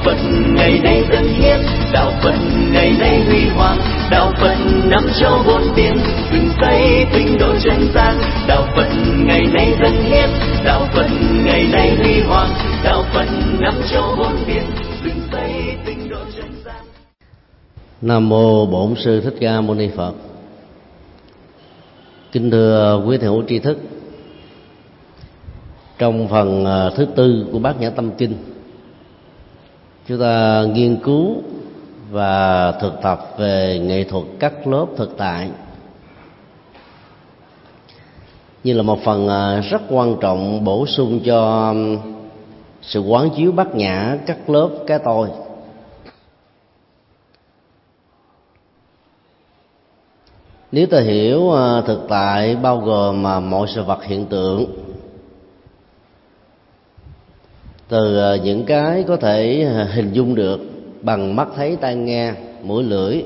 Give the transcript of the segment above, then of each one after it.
Phật ngày nay dân hiến, đạo Phật ngày nay huy hoàng, đạo Phật năm châu bốn biển, dựng xây tinh độ chân gian. Đạo Phật ngày nay dân hiến, đạo Phật ngày nay huy hoàng, đạo Phật năm châu bốn biển, dựng xây tinh độ chân gian. Nam mô Bổn Sư Thích Ca Mâu Ni Phật. Kính thưa quý thầy hữu tri thức, trong phần thứ tư của Bát Nhã Tâm Kinh, chúng ta nghiên cứu và thực tập về nghệ thuật cắt lớp thực tại như là một phần rất quan trọng bổ sung cho sự quán chiếu bát nhã cắt lớp cái tôi. Nếu ta hiểu thực tại bao gồm mọi sự vật hiện tượng, từ những cái có thể hình dung được bằng mắt thấy tai nghe, mũi lưỡi,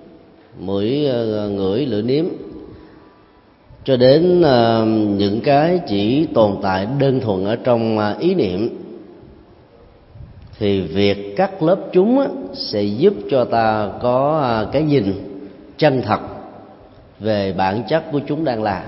ngửi lưỡi nếm, cho đến những cái chỉ tồn tại đơn thuần ở trong ý niệm, thì việc cắt lớp chúng sẽ giúp cho ta có cái nhìn chân thật về bản chất của chúng đang là.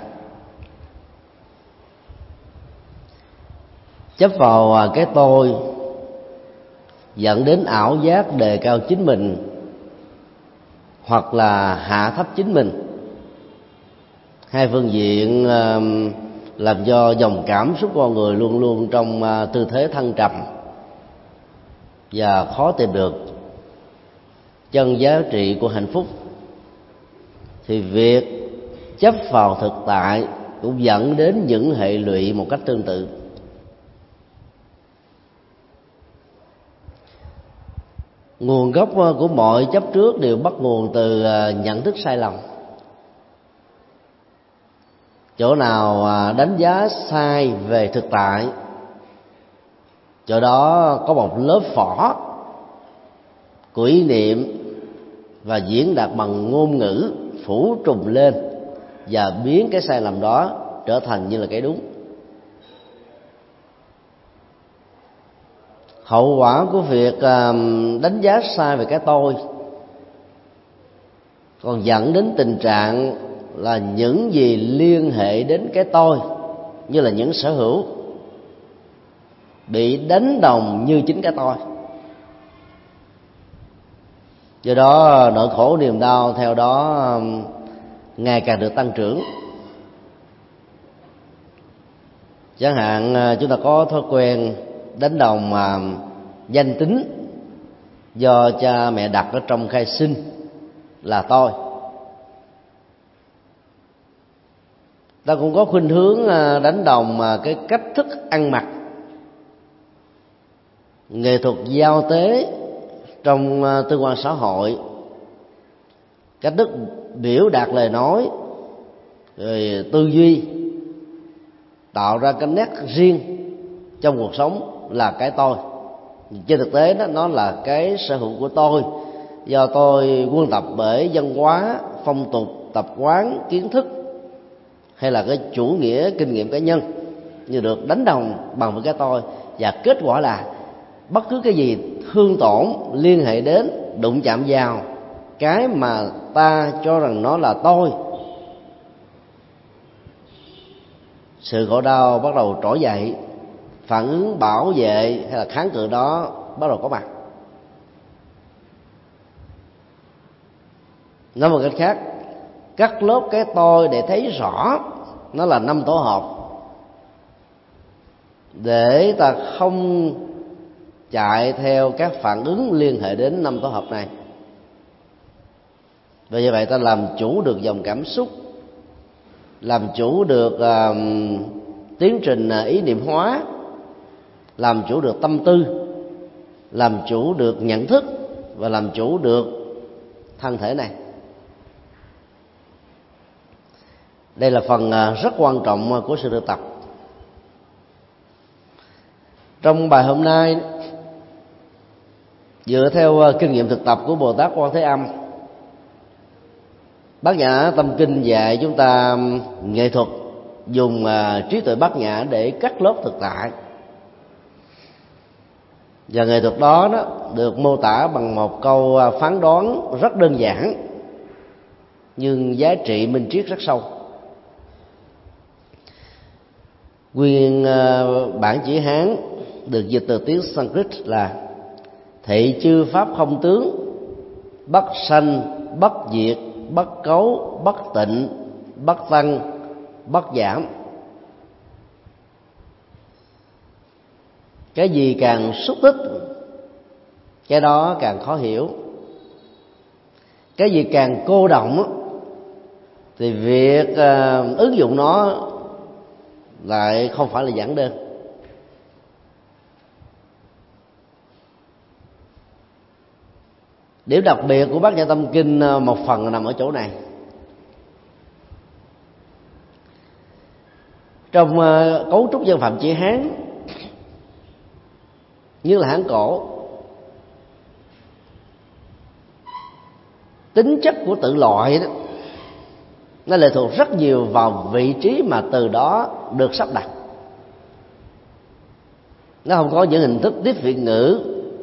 Chấp vào cái tôi dẫn đến ảo giác đề cao chính mình hoặc là hạ thấp chính mình. Hai phương diện làm cho dòng cảm xúc con người luôn luôn trong tư thế thăng trầm và khó tìm được chân giá trị của hạnh phúc. Thì việc chấp vào thực tại cũng dẫn đến những hệ lụy một cách tương tự. Nguồn gốc của mọi chấp trước đều bắt nguồn từ nhận thức sai lầm. Chỗ nào đánh giá sai về thực tại, chỗ đó có một lớp vỏ của ý niệm và diễn đạt bằng ngôn ngữ phủ trùm lên và biến cái sai lầm đó trở thành như là cái đúng. Hậu quả của việc đánh giá sai về cái tôi còn dẫn đến tình trạng là những gì liên hệ đến cái tôi như là những sở hữu bị đánh đồng như chính cái tôi. Do đó nỗi khổ niềm đau theo đó ngày càng được tăng trưởng. Chẳng hạn chúng ta có thói quen đánh đồng danh tính do cha mẹ đặt ở trong khai sinh là tôi. Ta cũng có khuynh hướng đánh đồng cái cách thức ăn mặc, nghệ thuật giao tế trong tương quan xã hội, cách thức biểu đạt lời nói, rồi tư duy, tạo ra cái nét riêng trong cuộc sống là cái tôi. Trên thực tế đó, nó là cái sở hữu của tôi, do tôi quân tập bởi văn hóa, phong tục, tập quán, kiến thức, hay là cái chủ nghĩa kinh nghiệm cá nhân như được đánh đồng bằng với cái tôi. Và kết quả là bất cứ cái gì thương tổn liên hệ đến, đụng chạm vào cái mà ta cho rằng nó là tôi, sự khổ đau bắt đầu trỗi dậy, phản ứng bảo vệ hay là kháng cự đó bắt đầu có mặt. Nói một cách khác, cắt lớp cái tôi để thấy rõ nó là 5 tổ hợp, để ta không chạy theo các phản ứng liên hệ đến 5 tổ hợp này. Và như vậy ta làm chủ được dòng cảm xúc, làm chủ được tiến trình ý niệm hóa, làm chủ được tâm tư, làm chủ được nhận thức và làm chủ được thân thể này. Đây là phần rất quan trọng của sự thực tập. Trong bài hôm nay, dựa theo kinh nghiệm thực tập của Bồ Tát Quan Thế Âm, Bát Nhã Tâm Kinh dạy chúng ta nghệ thuật dùng trí tuệ bát nhã để cắt lớp thực tại. Và nghệ thuật đó được mô tả bằng một câu phán đoán rất đơn giản nhưng giá trị minh triết rất sâu. Nguyên bản chữ Hán được dịch từ tiếng Sanskrit là: thị chư pháp không tướng, bất sanh, bất diệt, bất cấu, bất tịnh, bất tăng, bất giảm. Cái gì càng xúc tích, cái đó càng khó hiểu. Cái gì càng cô động thì việc ứng dụng nó lại không phải là giản đơn. Điểm đặc biệt của Bát Nhã Tâm Kinh một phần nằm ở chỗ này. Trong cấu trúc dân phạm chữ Hán, như là Hán cổ, tính chất của tự loại đó nó lệ thuộc rất nhiều vào vị trí mà từ đó được sắp đặt. Nó không có những hình thức tiếp viện ngữ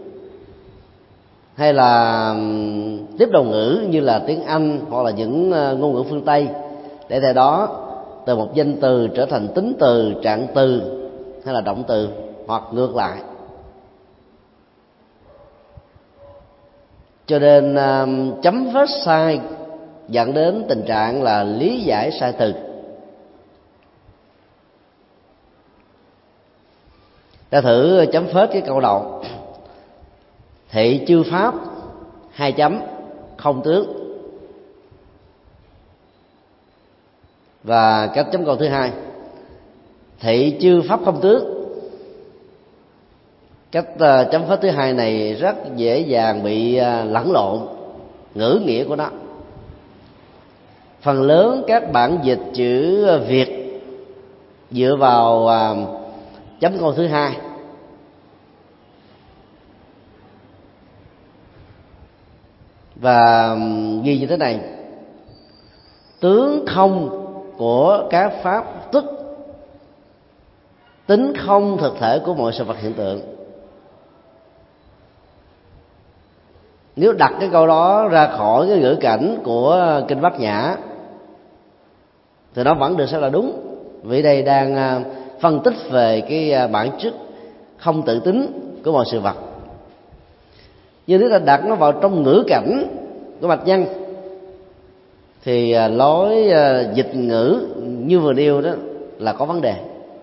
hay là tiếp đầu ngữ như là tiếng Anh hoặc là những ngôn ngữ phương Tây, để theo đó từ một danh từ trở thành tính từ, trạng từ hay là động từ, hoặc ngược lại. Cho nên chấm phết sai dẫn đến tình trạng là lý giải sai từ. Ta thử chấm phết cái câu đầu: thị chư pháp hai chấm không tướng. Và cách chấm câu thứ hai: thị chư pháp không tướng. Cách chấm phết thứ hai này rất dễ dàng bị lẫn lộn ngữ nghĩa của nó. Phần lớn các bản dịch chữ Việt dựa vào chấm câu thứ hai. Và ghi như thế này: tướng không của các pháp tức tính không thực thể của mọi sự vật hiện tượng. Nếu đặt cái câu đó ra khỏi cái ngữ cảnh của kinh Bát Nhã thì nó vẫn được xem là đúng, vì đây đang phân tích về cái bản chất không tự tính của mọi sự vật. Nhưng nếu ta đặt nó vào trong ngữ cảnh của bạch nhân thì lối dịch ngữ như vừa nêu đó là có vấn đề.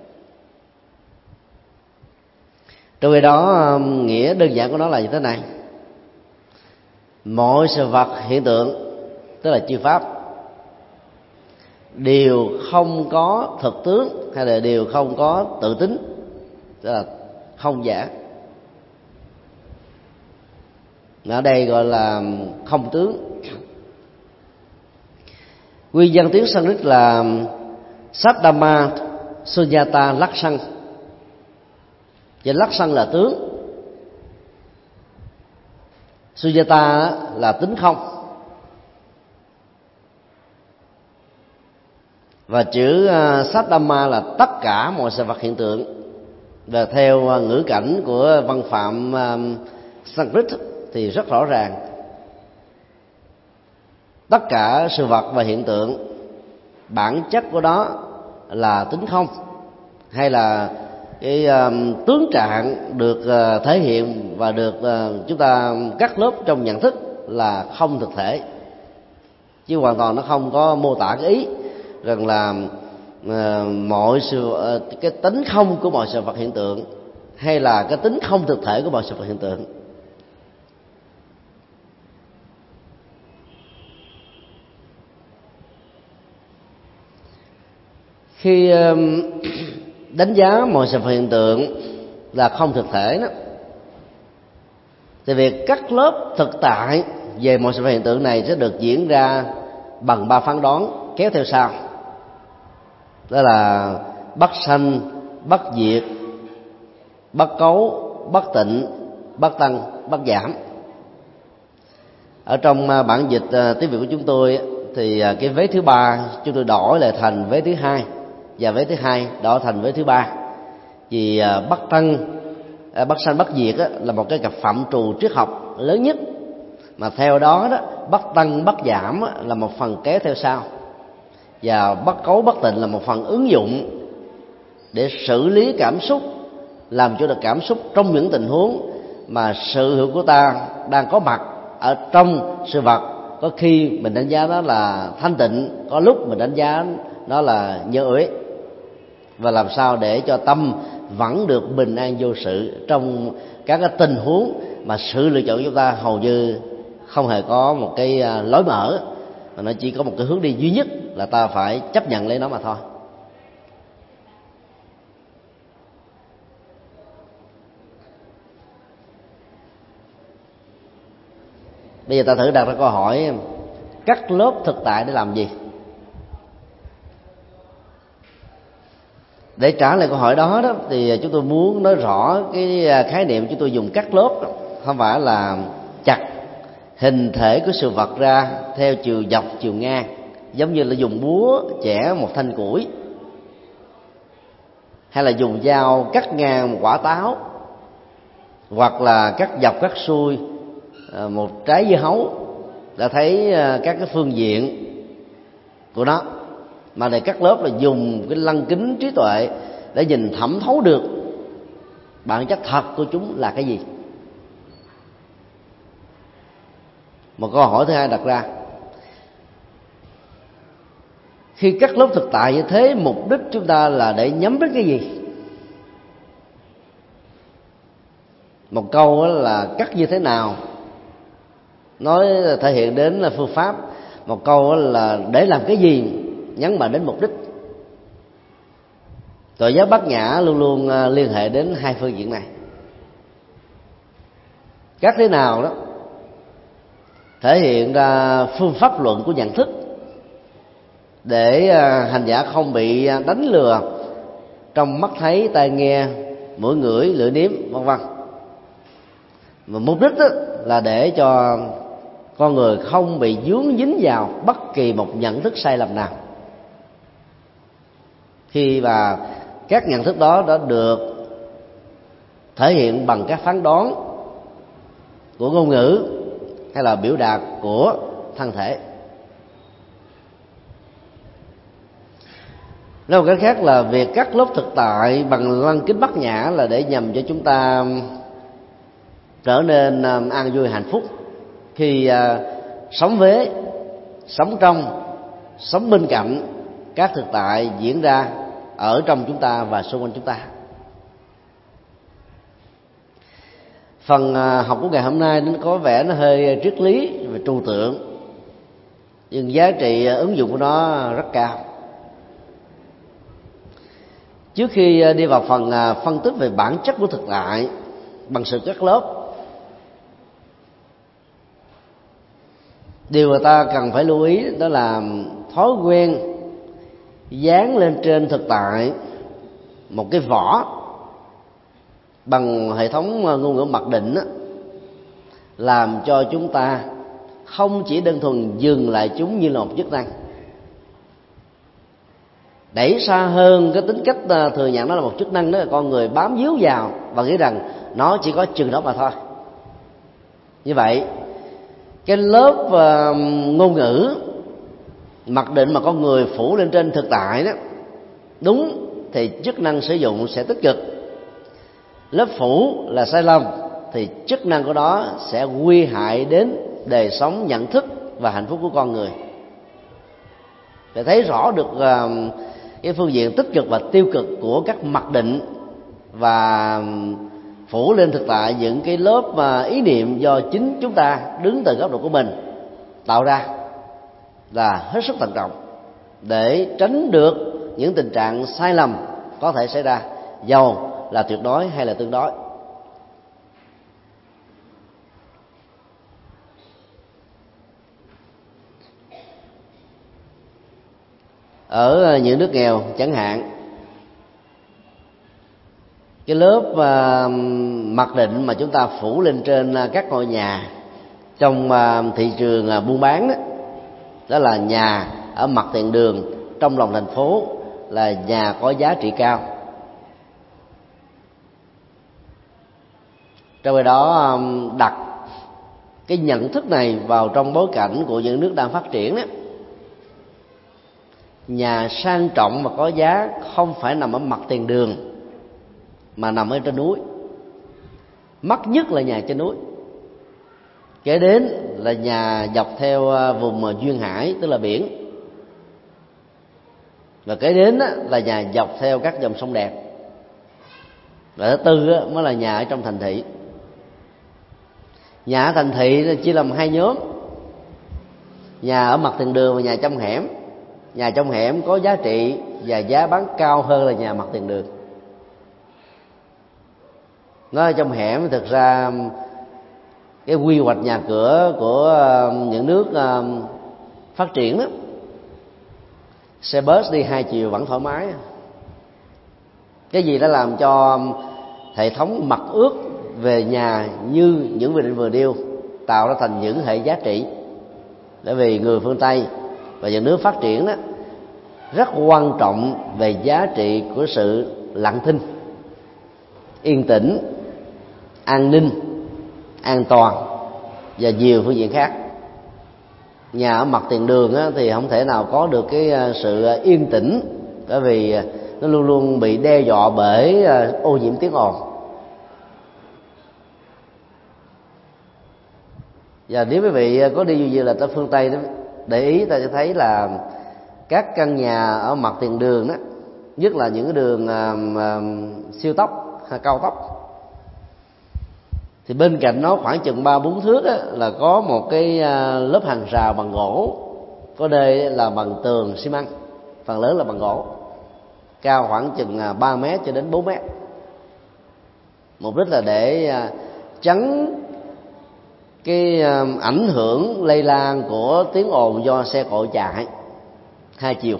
Trong khi đó nghĩa đơn giản của nó là như thế này: mọi sự vật hiện tượng, tức là chư pháp, đều không có thực tướng hay là đều không có tự tính, tức là không giả. Ở đây gọi là không tướng. Nguyên văn tiếng Sanskrit là Saddhamma Sunyata Lakshana. Và Lakshana là tướng, Sunyata là tính không, và chữ Saddhamma là tất cả mọi sự vật hiện tượng. Và theo ngữ cảnh của văn phạm Sanskrit thì rất rõ ràng, tất cả sự vật và hiện tượng bản chất của đó là tính không, hay là cái tướng trạng được thể hiện và được chúng ta cắt lớp trong nhận thức là không thực thể, chứ hoàn toàn nó không có mô tả cái ý rằng là mọi sự cái tính không của mọi sự vật hiện tượng hay là cái tính không thực thể của mọi sự vật hiện tượng. Khi đánh giá mọi sự vật hiện tượng là không thực thể đó, thì việc cắt lớp thực tại về mọi sự vật hiện tượng này sẽ được diễn ra bằng ba phán đoán kéo theo sau. Đó là bất sanh, bất diệt, bất cấu, bất tịnh, bất tăng, bất giảm. Ở trong bản dịch tiếng Việt của chúng tôi thì cái vế thứ ba chúng tôi đổi lại thành vế thứ hai, và vế thứ hai đổi thành vế thứ ba. Vì bất tăng, bất sanh bất diệt là một cái cặp phạm trù triết học lớn nhất, mà theo đó bất tăng bất giảm là một phần kéo theo sau, và bất cấu bất tịnh là một phần ứng dụng để xử lý cảm xúc, làm cho được cảm xúc trong những tình huống mà sự hiểu của ta đang có mặt ở trong sự vật. Có khi mình đánh giá nó là thanh tịnh, có lúc mình đánh giá nó là nhơ uế, và làm sao để cho tâm vẫn được bình an vô sự trong các cái tình huống mà sự lựa chọn của chúng ta hầu như không hề có một cái lối mở, mà nó chỉ có một cái hướng đi duy nhất là ta phải chấp nhận lấy nó mà thôi. Bây giờ ta thử đặt ra câu hỏi: cắt lớp thực tại để làm gì? Để trả lời câu hỏi đó thì chúng tôi muốn nói rõ cái khái niệm chúng tôi dùng cắt lớp không phải là chặt hình thể của sự vật ra theo chiều dọc chiều ngang, giống như là dùng búa chẻ một thanh củi, hay là dùng dao cắt ngang một quả táo, hoặc là cắt dọc cắt xuôi một trái dưa hấu, đã thấy các cái phương diện của nó. Mà để cắt lớp là dùng cái lăng kính trí tuệ để nhìn thẩm thấu được bản chất thật của chúng là cái gì. Một câu hỏi thứ hai đặt ra: khi cắt lớp thực tại như thế, mục đích chúng ta là để nhắm đến cái gì? Một câu là cắt như thế nào nói thể hiện đến là phương pháp, một câu là để làm cái gì nhấn mạnh đến mục đích. Tuệ giáo Bát Nhã luôn luôn liên hệ đến hai phương diện này. Cắt thế nào đó thể hiện ra phương pháp luận của nhận thức, để hành giả không bị đánh lừa trong mắt thấy, tai nghe, mũi ngửi, lưỡi nếm, vân vân. Và mục đích là để cho con người không bị vướng dính vào bất kỳ một nhận thức sai lầm nào. Khi mà các nhận thức đó đã được thể hiện bằng các phán đoán của ngôn ngữ hay là biểu đạt của thân thể. Nói một cách khác là việc cắt lớp thực tại bằng lăng kính Bát Nhã là để nhằm cho chúng ta trở nên an vui hạnh phúc khi sống với, sống trong, sống bên cạnh các thực tại diễn ra ở trong chúng ta và xung quanh chúng ta. Phần học của ngày hôm nay nó có vẻ nó hơi triết lý và trừu tượng, nhưng giá trị ứng dụng của nó rất cao. Trước khi đi vào phần phân tích về bản chất của thực tại bằng sự cắt lớp, điều người ta cần phải lưu ý đó là thói quen dán lên trên thực tại một cái vỏ bằng hệ thống ngôn ngữ mặc định làm cho chúng ta không chỉ đơn thuần dừng lại chúng như là một chức năng, đẩy xa hơn cái tính cách thừa nhận nó là một chức năng, đó là con người bám víu vào và nghĩ rằng nó chỉ có chừng đó mà thôi. Như vậy cái lớp ngôn ngữ mặc định mà con người phủ lên trên thực tại đó, đúng thì chức năng sử dụng sẽ tích cực. Lớp phủ là sai lầm thì chức năng của nó sẽ nguy hại đến đời sống, nhận thức và hạnh phúc của con người. Để thấy rõ được cái phương diện tích cực và tiêu cực của các mặc định và phủ lên thực tại những cái lớp ý niệm do chính chúng ta đứng từ góc độ của mình tạo ra là hết sức thận trọng, để tránh được những tình trạng sai lầm có thể xảy ra, dầu là tuyệt đối hay là tương đối. Ở những nước nghèo chẳng hạn, cái lớp mặc định mà chúng ta phủ lên trên các ngôi nhà trong thị trường buôn bán đó là nhà ở mặt tiền đường trong lòng thành phố là nhà có giá trị cao. Trong khi đó đặt cái nhận thức này vào trong bối cảnh của những nước đang phát triển đó, nhà sang trọng và có giá không phải nằm ở mặt tiền đường mà nằm ở trên núi. Mắc nhất là nhà trên núi, kế đến là nhà dọc theo vùng duyên hải tức là biển, và kế đến là nhà dọc theo các dòng sông đẹp, và thứ tư mới là nhà ở trong thành thị. Nhà ở thành thị chia làm hai nhóm: nhà ở mặt tiền đường và nhà trong hẻm. Nhà trong hẻm có giá trị và giá bán cao hơn là nhà mặt tiền đường. Nói trong hẻm thực ra cái quy hoạch nhà cửa của những nước phát triển đó, xe bus đi hai chiều vẫn thoải mái. Cái gì đã làm cho hệ thống mặt ước về nhà như những vị định vừa nêu tạo ra thành những hệ giá trị. Bởi vì người phương Tây và những nước phát triển đó rất quan trọng về giá trị của sự lặng thinh, yên tĩnh, an ninh, an toàn và nhiều phương diện khác. Nhà ở mặt tiền đường thì không thể nào có được cái sự yên tĩnh, bởi vì nó luôn luôn bị đe dọa bởi ô nhiễm tiếng ồn. Và nếu quý vị có đi như là tới phương Tây đó, để ý ta sẽ thấy là các căn nhà ở mặt tiền đường đó, nhất là những cái đường siêu tốc hay cao tốc, thì bên cạnh nó khoảng chừng 3-4 thước là có một cái lớp hàng rào bằng gỗ, có nơi là bằng tường xi măng, phần lớn là bằng gỗ, cao khoảng chừng 3 mét cho đến 4 mét. Mục đích là để chắn cái ảnh hưởng lây lan của tiếng ồn do xe cộ chạy hai chiều.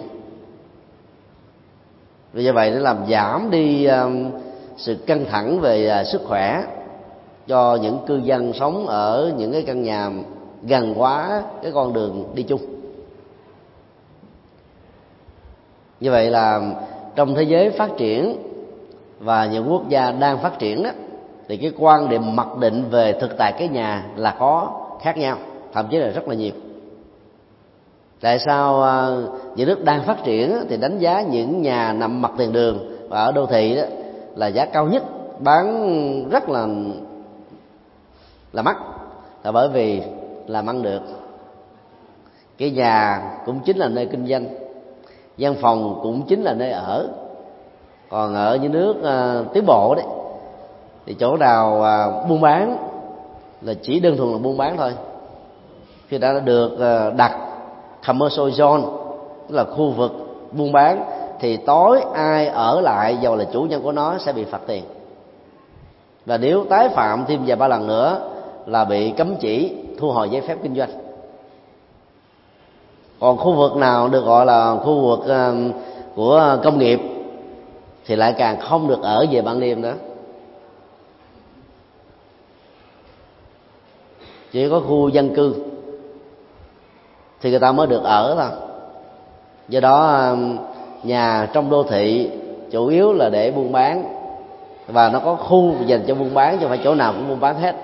Vì như vậy nó làm giảm đi sự căng thẳng về sức khỏe cho những cư dân sống ở những cái căn nhà gần quá cái con đường đi chung. Như vậy là trong thế giới phát triển và những quốc gia đang phát triển đó, thì cái quan điểm mặc định về thực tại cái nhà là có khác nhau, thậm chí là rất là nhiều. Tại sao những nước đang phát triển thì đánh giá những nhà nằm mặt tiền đường và ở đô thị đó là giá cao nhất, bán rất là mắc, là bởi vì làm ăn được. Cái nhà cũng chính là nơi kinh doanh, văn phòng cũng chính là nơi ở. Còn ở những nước tiến bộ đấy thì chỗ nào buôn bán là chỉ đơn thuần là buôn bán thôi. Khi đã được đặt commercial zone, tức là khu vực buôn bán, thì tối ai ở lại dầu là chủ nhân của nó sẽ bị phạt tiền, và nếu tái phạm thêm vài ba lần nữa là bị cấm chỉ, thu hồi giấy phép kinh doanh. Còn khu vực nào được gọi là khu vực của công nghiệp thì lại càng không được ở về ban đêm nữa. Chỉ có khu dân cư thì người ta mới được ở thôi. Do đó nhà trong đô thị chủ yếu là để buôn bán, và nó có khu dành cho buôn bán, chứ không phải chỗ nào cũng buôn bán hết.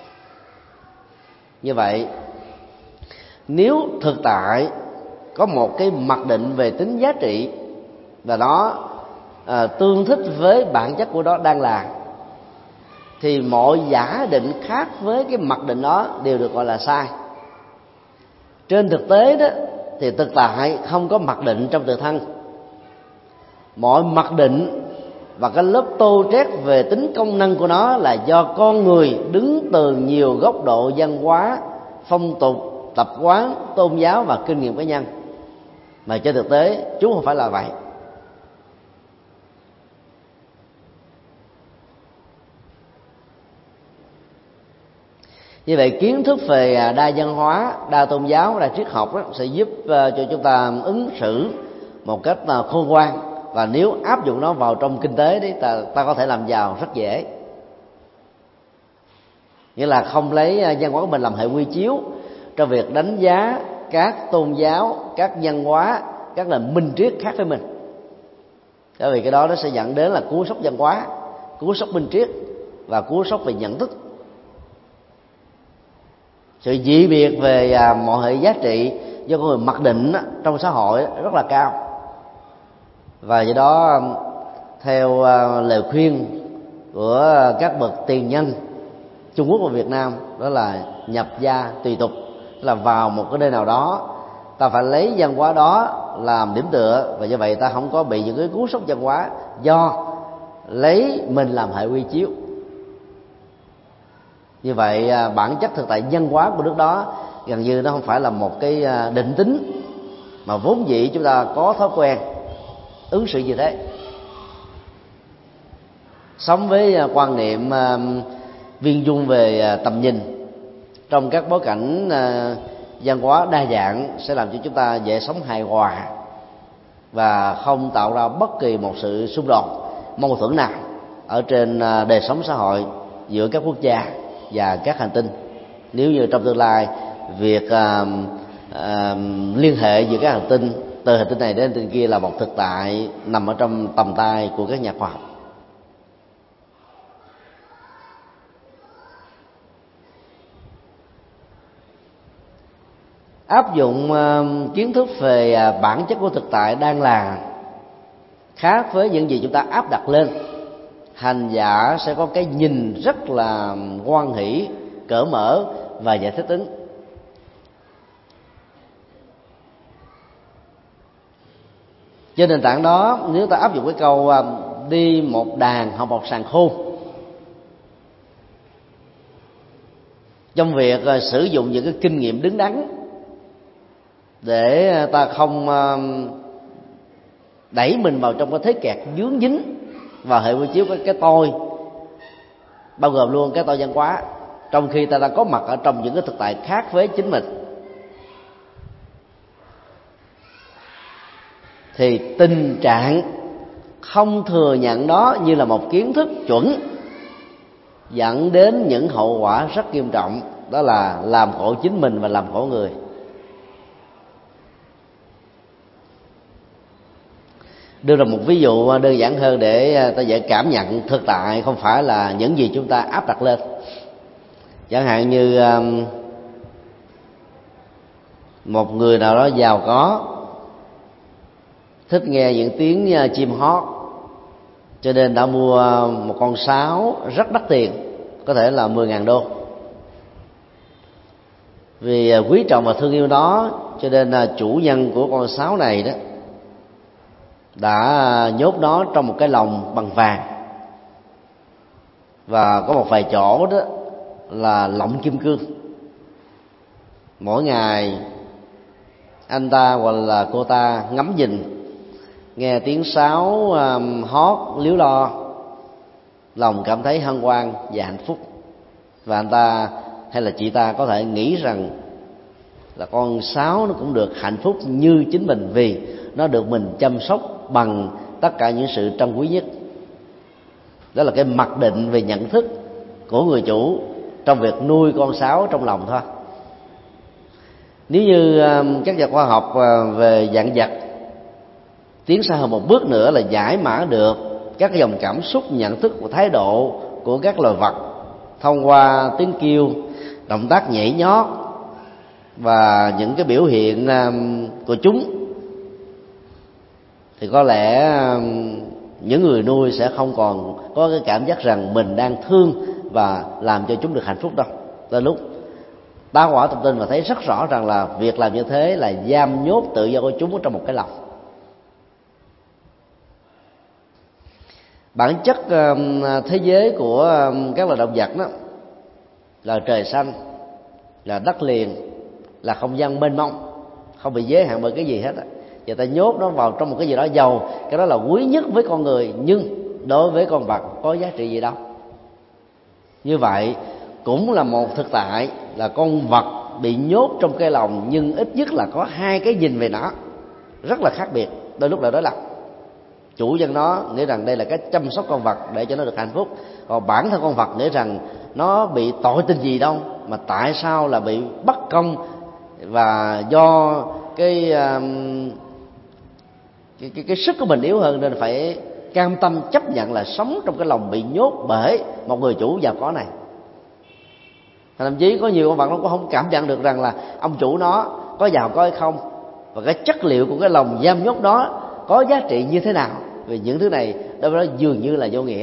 Như vậy, nếu thực tại có một cái mặc định về tính giá trị và nó tương thích với bản chất của nó đang là, thì mọi giả định khác với cái mặc định đó đều được gọi là sai. Trên thực tế đó thì thực tại không có mặc định trong tự thân. Mọi mặc định và cái lớp tô trét về tính công năng của nó là do con người đứng từ nhiều góc độ văn hóa, phong tục, tập quán, tôn giáo và kinh nghiệm cá nhân, mà trên thực tế chúng không phải là vậy. Như vậy kiến thức về đa văn hóa, đa tôn giáo, đa triết học đó sẽ giúp cho chúng ta ứng xử một cách khôn ngoan, và nếu áp dụng nó vào trong kinh tế đấy, ta có thể làm giàu rất dễ. Nghĩa là không lấy văn hóa của mình làm hệ quy chiếu trong việc đánh giá các tôn giáo, các văn hóa, các nền minh triết khác với mình. Bởi vì cái đó nó sẽ dẫn đến là cú sốc văn hóa, cú sốc minh triết và cú sốc về nhận thức. sự dị biệt về mọi hệ giá trị do con người mặc định trong xã hội rất là cao. Và do đó theo lời khuyên của các bậc tiền nhân Trung Quốc và Việt Nam, đó là nhập gia tùy tục, là vào một cái nơi nào đó ta phải lấy văn hóa đó làm điểm tựa, và do vậy ta không có bị những cái cú sốc văn hóa do lấy mình làm hệ quy chiếu. Như vậy bản chất thực tại văn hóa của nước đó gần như nó không phải là một cái định tính, mà vốn dĩ chúng ta có thói quen ứng xử như thế. Sống với quan niệm viên dung về tầm nhìn trong các bối cảnh văn hóa đa dạng sẽ làm cho chúng ta dễ sống hài hòa và không tạo ra bất kỳ một sự xung đột, mâu thuẫn nào ở trên đời sống xã hội giữa các quốc gia và các hành tinh. Nếu như trong tương lai việc liên hệ giữa các hành tinh, từ hành tinh này đến hành tinh kia là một thực tại nằm ở trong tầm tay của các nhà khoa học. Áp dụng kiến thức về bản chất của thực tại đang là khác với những gì chúng ta áp đặt lên, hành giả sẽ có cái nhìn rất là hoan hỷ, cởi mở và giải thích ứng. Trên nền tảng đó, nếu ta áp dụng cái câu đi một đàn học một sàng khôn, trong việc sử dụng những cái kinh nghiệm đứng đắn để ta không đẩy mình vào trong cái thế kẹt vướng dính và hệ quy chiếu cái tôi, bao gồm luôn cái tôi văn hóa, trong khi ta đang có mặt ở trong những cái thực tại khác với chính mình, thì tình trạng không thừa nhận đó như là một kiến thức chuẩn dẫn đến những hậu quả rất nghiêm trọng, đó là làm khổ chính mình và làm khổ người. Đưa ra một ví dụ đơn giản hơn để ta dễ cảm nhận thực tại không phải là những gì chúng ta áp đặt lên. Chẳng hạn như một người nào đó giàu có, thích nghe những tiếng chim hót, cho nên đã mua một con sáo rất đắt tiền, có thể là 10.000 đô. Vì quý trọng và thương yêu nó, cho nên chủ nhân của con sáo này đó đã nhốt nó trong một cái lồng bằng vàng, và có một vài chỗ đó là lọng kim cương. Mỗi ngày anh ta hoặc là cô ta ngắm nhìn, nghe tiếng sáo hót líu lo, lòng cảm thấy hân hoan và hạnh phúc. Và anh ta hay là chị ta có thể nghĩ rằng là con sáo nó cũng được hạnh phúc như chính mình, vì nó được mình chăm sóc bằng tất cả những sự trân quý nhất. Đó là cái mặc định về nhận thức của người chủ trong việc nuôi con sáo trong lòng thôi. Nếu như các nhà khoa học về vạn vật tiến xa hơn một bước nữa là giải mã được các dòng cảm xúc, nhận thức và thái độ của các loài vật thông qua tiếng kêu, động tác nhảy nhót và những cái biểu hiện của chúng, thì có lẽ những người nuôi sẽ không còn có cái cảm giác rằng mình đang thương và làm cho chúng được hạnh phúc đâu. Tới lúc tá hỏa thông tin và thấy rất rõ rằng là việc làm như thế là giam nhốt tự do của chúng ở trong một cái lồng. Bản chất thế giới của các loài động vật đó là trời xanh, là đất liền, là không gian mênh mông, không bị giới hạn bởi cái gì hết á. Và ta nhốt nó vào trong một cái gì đó giàu, cái đó là quý nhất với con người, nhưng đối với con vật có giá trị gì đâu. Như vậy cũng là một thực tại là con vật bị nhốt trong cái lồng, nhưng ít nhất là có hai cái nhìn về nó rất là khác biệt, đôi lúc là đối lập. Chủ nhân nó nghĩ rằng đây là cái chăm sóc con vật để cho nó được hạnh phúc, còn bản thân con vật nghĩ rằng nó bị tội tình gì đâu mà tại sao là bị bất công, và do cái sức của mình yếu hơn nên phải cam tâm chấp nhận là sống trong cái lòng bị nhốt bởi một người chủ giàu có này. Thậm chí có nhiều con vật nó cũng không cảm nhận được rằng là ông chủ nó có giàu có hay không, và cái chất liệu của cái lồng giam nhốt đó có giá trị như thế nào. Vì những thứ này đối với nó dường như là vô nghĩa.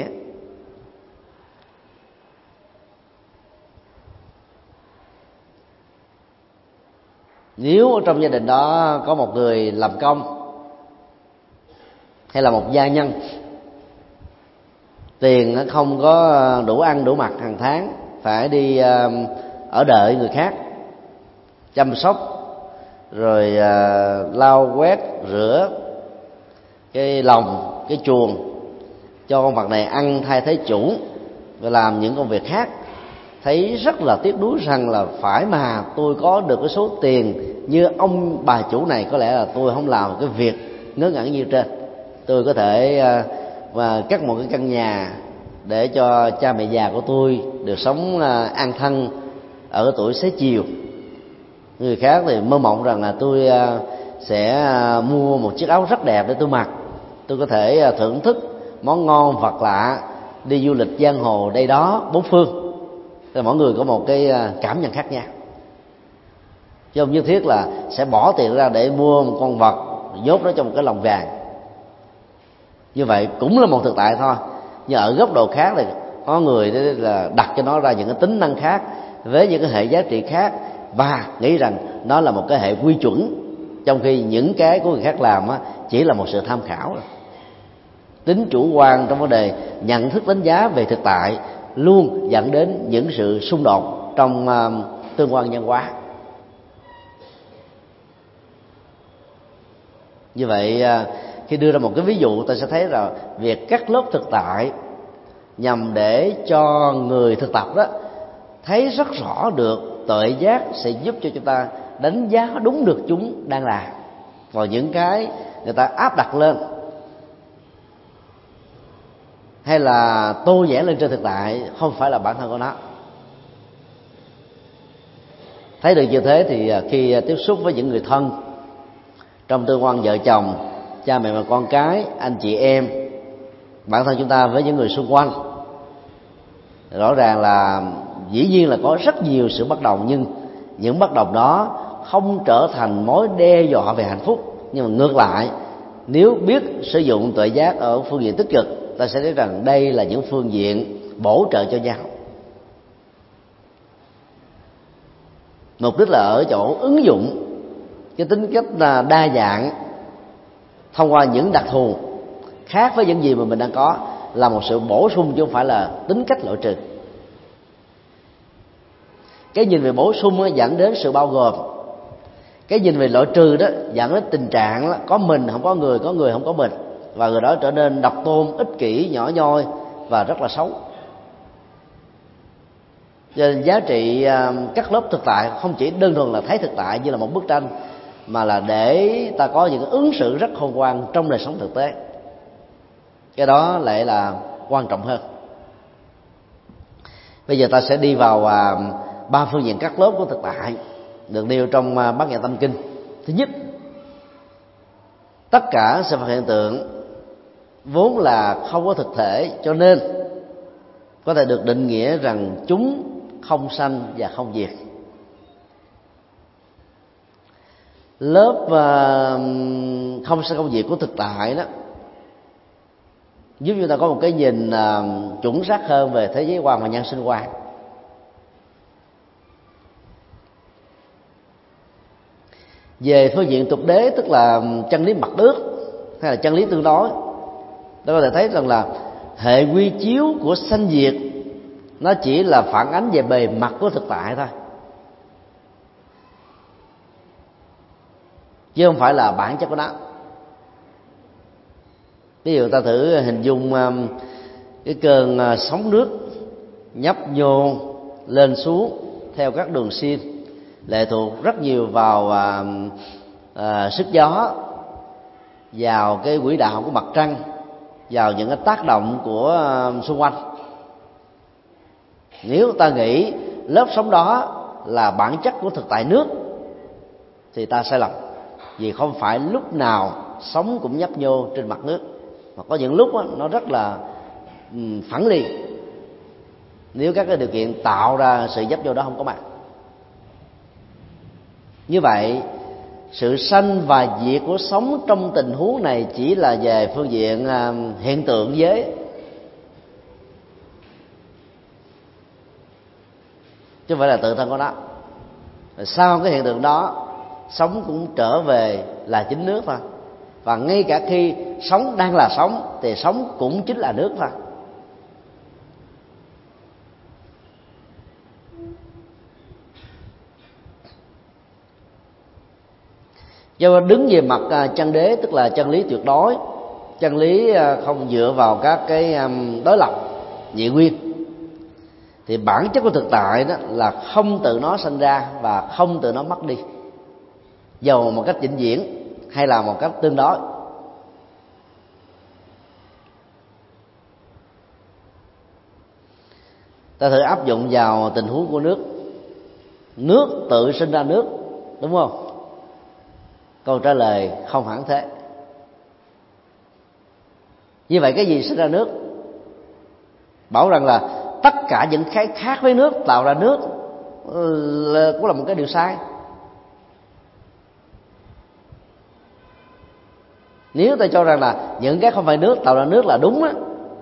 Nếu trong gia đình đó có một người làm công hay là một gia nhân, tiền nó không có đủ ăn đủ mặc hàng tháng, phải đi ở đợi người khác chăm sóc, rồi lau quét rửa cái lồng, cái chuồng, cho con vật này ăn thay thế chủ và làm những công việc khác, thấy rất là tiếc nuối rằng là phải mà tôi có được cái số tiền như ông bà chủ này, có lẽ là tôi không làm cái việc ngớ ngẩn như trên. Tôi có thể cắt một cái căn nhà để cho cha mẹ già của tôi được sống an thân ở cái tuổi xế chiều. Người khác thì mơ mộng rằng là tôi sẽ mua một chiếc áo rất đẹp để tôi mặc, tôi có thể thưởng thức món ngon vật lạ, đi du lịch giang hồ đây đó bốn phương. Thì mỗi người có một cái cảm nhận khác nhau, chứ không nhất thiết là sẽ bỏ tiền ra để mua một con vật nhốt nó trong một cái lồng vàng. Như vậy cũng là một thực tại thôi, nhưng ở góc độ khác thì có người là đặt cho nó ra những cái tính năng khác với những cái hệ giá trị khác, và nghĩ rằng nó là một cái hệ quy chuẩn, trong khi những cái của người khác làm chỉ là một sự tham khảo. Tính chủ quan trong vấn đề nhận thức đánh giá về thực tại luôn dẫn đến những sự xung đột trong tương quan nhân hóa. Như vậy khi đưa ra một cái ví dụ, ta sẽ thấy là việc cắt lớp thực tại nhằm để cho người thực tập đó thấy rất rõ được tuệ giác sẽ giúp cho chúng ta đánh giá đúng được chúng đang làm, và những cái người ta áp đặt lên hay là tô vẽ lên trên thực tại không phải là bản thân của nó. Thấy được như thế thì khi tiếp xúc với những người thân trong tương quan vợ chồng, cha mẹ và con cái, anh chị em, bản thân chúng ta với những người xung quanh, rõ ràng là dĩ nhiên là có rất nhiều sự bất đồng, nhưng những bất đồng đó không trở thành mối đe dọa về hạnh phúc. Nhưng mà ngược lại, nếu biết sử dụng tuệ giác ở phương diện tích cực, ta sẽ thấy rằng đây là những phương diện bổ trợ cho nhau. Mục đích là ở chỗ ứng dụng cái tính cách đa dạng thông qua những đặc thù khác với những gì mà mình đang có, là một sự bổ sung chứ không phải là tính cách loại trừ. Cái nhìn về bổ sung dẫn đến sự bao gồm, cái nhìn về loại trừ đó dẫn đến tình trạng đó, có mình không có người không có mình, và người đó trở nên độc tôn, ích kỷ, nhỏ nhoi và rất là xấu. Cho nên giá trị các lớp thực tại không chỉ đơn thuần là thấy thực tại như là một bức tranh, mà là để ta có những ứng xử rất khôn ngoan trong đời sống thực tế. Cái đó lại là quan trọng hơn. Bây giờ ta sẽ đi vào ba phương diện các lớp của thực tại được nêu trong Bát Nhã Tâm Kinh. Thứ nhất, tất cả sự vật hiện tượng vốn là không có thực thể, cho nên có thể được định nghĩa rằng chúng không sanh và không diệt. Lớp không sanh không diệt của thực tại đó giúp chúng ta có một cái nhìn chuẩn xác hơn về thế giới quan và nhân sinh quan. Về phương diện tục đế, tức là chân lý mặt nước hay là chân lý tương đối, ta có thể thấy rằng là hệ quy chiếu của sanh diệt nó chỉ là phản ánh về bề mặt của thực tại thôi, chứ không phải là bản chất của nó. Ví dụ ta thử hình dung cái cơn sóng nước nhấp nhô lên xuống theo các đường xiên, lệ thuộc rất nhiều vào sức gió, vào cái quỹ đạo của mặt trăng, vào những cái tác động của xung quanh. Nếu ta nghĩ lớp sóng đó là bản chất của thực tại nước thì ta sai lầm, vì không phải lúc nào sóng cũng nhấp nhô trên mặt nước, mà có những lúc nó rất là phẳng liền. nếu các cái điều kiện tạo ra sự chấp vô đó không có mặt. Như vậy sự sanh và diệt của sống trong tình huống này chỉ là về phương diện hiện tượng giới, chứ không phải là tự thân của nó. Sau cái hiện tượng đó, sống cũng trở về là chính nước thôi. Và ngay cả khi sống đang là sống thì sống cũng chính là nước thôi. Do đứng về mặt chân đế, tức là chân lý tuyệt đối, chân lý không dựa vào các cái đối lập nhị nguyên, thì bản chất của thực tại đó là không tự nó sinh ra và không tự nó mất đi, dầu một cách vĩnh viễn hay là một cách tương đối. Ta thử áp dụng vào tình huống của nước. Nước tự sinh ra nước, đúng không? Câu trả lời không hẳn thế. Như vậy cái gì sinh ra nước? Bảo rằng là tất cả những cái khác với nước tạo ra nước cũng là một cái điều sai. Nếu ta cho rằng là những cái không phải nước tạo ra nước là đúng á,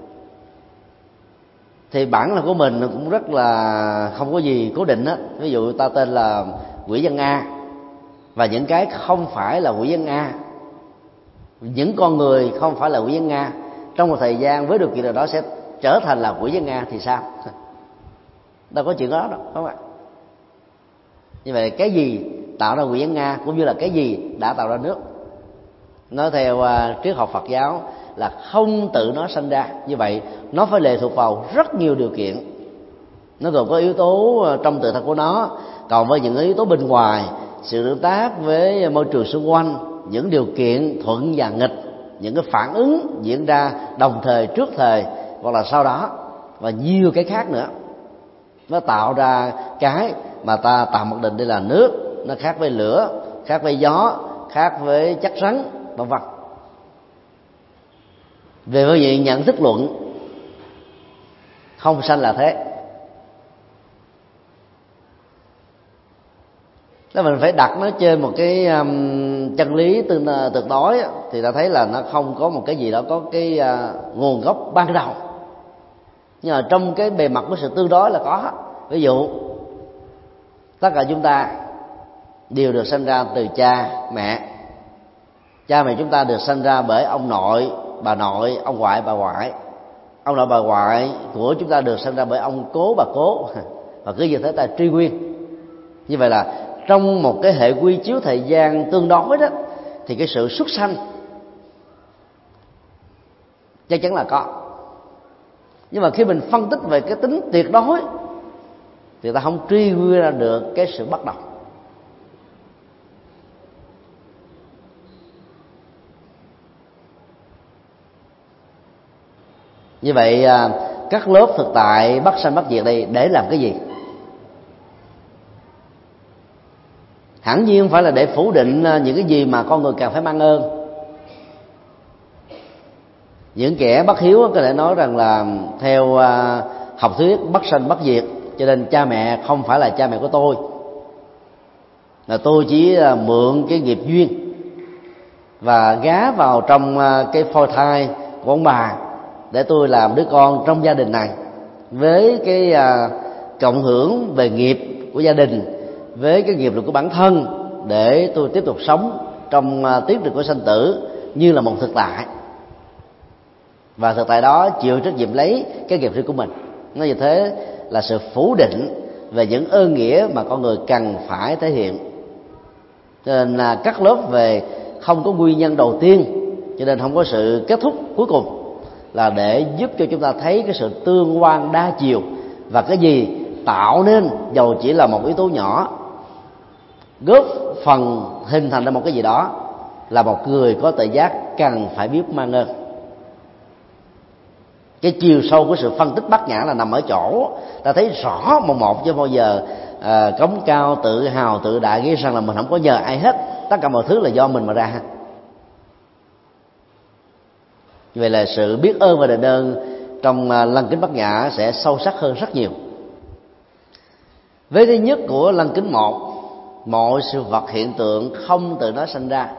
thì bản là của mình cũng rất là không có gì cố định á. Ví dụ ta tên là quỹ dân A, và những cái không phải là quỹ dân A, những con người không phải là quỹ dân A, trong một thời gian với điều kiện nào đó sẽ trở thành là quỹ dân A thì sao? Đâu có chuyện đó đâu, đúng không ạ? Như vậy cái gì tạo ra quỹ dân A cũng như là cái gì đã tạo ra nước. Nói theo triết học Phật giáo là không tự nó sinh ra. Như vậy nó phải lệ thuộc vào rất nhiều điều kiện. Nó gồm có yếu tố trong tự thân của nó, còn với những yếu tố bên ngoài, sự tương tác với môi trường xung quanh, những điều kiện thuận và nghịch, những cái phản ứng diễn ra đồng thời, trước thời hoặc là sau đó, và nhiều cái khác nữa. Nó tạo ra cái mà ta tạm mặc định đây là nước. Nó khác với lửa, khác với gió, khác với chất rắn, vân vân. Về phương diện nhận thức luận, không sanh là thế. Nếu mình phải đặt nó trên một cái chân lý tuyệt đối thì ta thấy là nó không có một cái gì đó có cái nguồn gốc ban đầu. Nhưng mà trong cái bề mặt của sự tương đối là có. Ví dụ tất cả chúng ta đều được sinh ra từ cha mẹ. Cha mẹ chúng ta được sinh ra bởi ông nội, bà nội, ông ngoại, bà ngoại. Ông nội bà ngoại của chúng ta được sinh ra bởi ông cố, bà cố. Và cứ như thế ta truy nguyên. Như vậy là trong một cái hệ quy chiếu thời gian tương đối đó, thì cái sự xuất sanh chắc chắn là có. Nhưng mà khi mình phân tích về cái tính tuyệt đối thì ta không truy nguyên ra được cái sự bắt đầu. Như vậy các lớp thực tại bất sanh bất diệt đây để làm cái gì? Hẳn nhiên không phải là để phủ định những cái gì mà con người cần phải mang ơn. Những kẻ bất hiếu có thể nói rằng là theo học thuyết bất sanh bất diệt, cho nên cha mẹ không phải là cha mẹ của tôi, là tôi chỉ mượn cái nghiệp duyên và gá vào trong cái phôi thai của ông bà để tôi làm đứa con trong gia đình này, với cái cộng hưởng về nghiệp của gia đình, với cái nghiệp lực của bản thân, để tôi tiếp tục sống trong tiến trình của sanh tử như là một thực tại. Và thực tại đó chịu trách nhiệm lấy cái nghiệp riêng của mình. Nói như thế là sự phủ định về những ơn nghĩa mà con người cần phải thể hiện. Cho nên là các lớp về không có nguyên nhân đầu tiên, cho nên không có sự kết thúc cuối cùng, là để giúp cho chúng ta thấy cái sự tương quan đa chiều, và cái gì tạo nên dầu chỉ là một yếu tố nhỏ góp phần hình thành ra một cái gì đó, là một người có tuệ giác cần phải biết mang ơn. Cái chiều sâu của sự phân tích bát nhã là nằm ở chỗ ta thấy rõ một chứ không bao giờ cống cao, tự hào, tự đại, nghĩ rằng là mình không có nhờ ai hết, tất cả mọi thứ là do mình mà ra. Vậy là sự biết ơn và đền ơn trong lăng kính bát nhã sẽ sâu sắc hơn rất nhiều. Vế thứ nhất của Lăng Kính 1: mọi sự vật hiện tượng không từ nó sinh ra,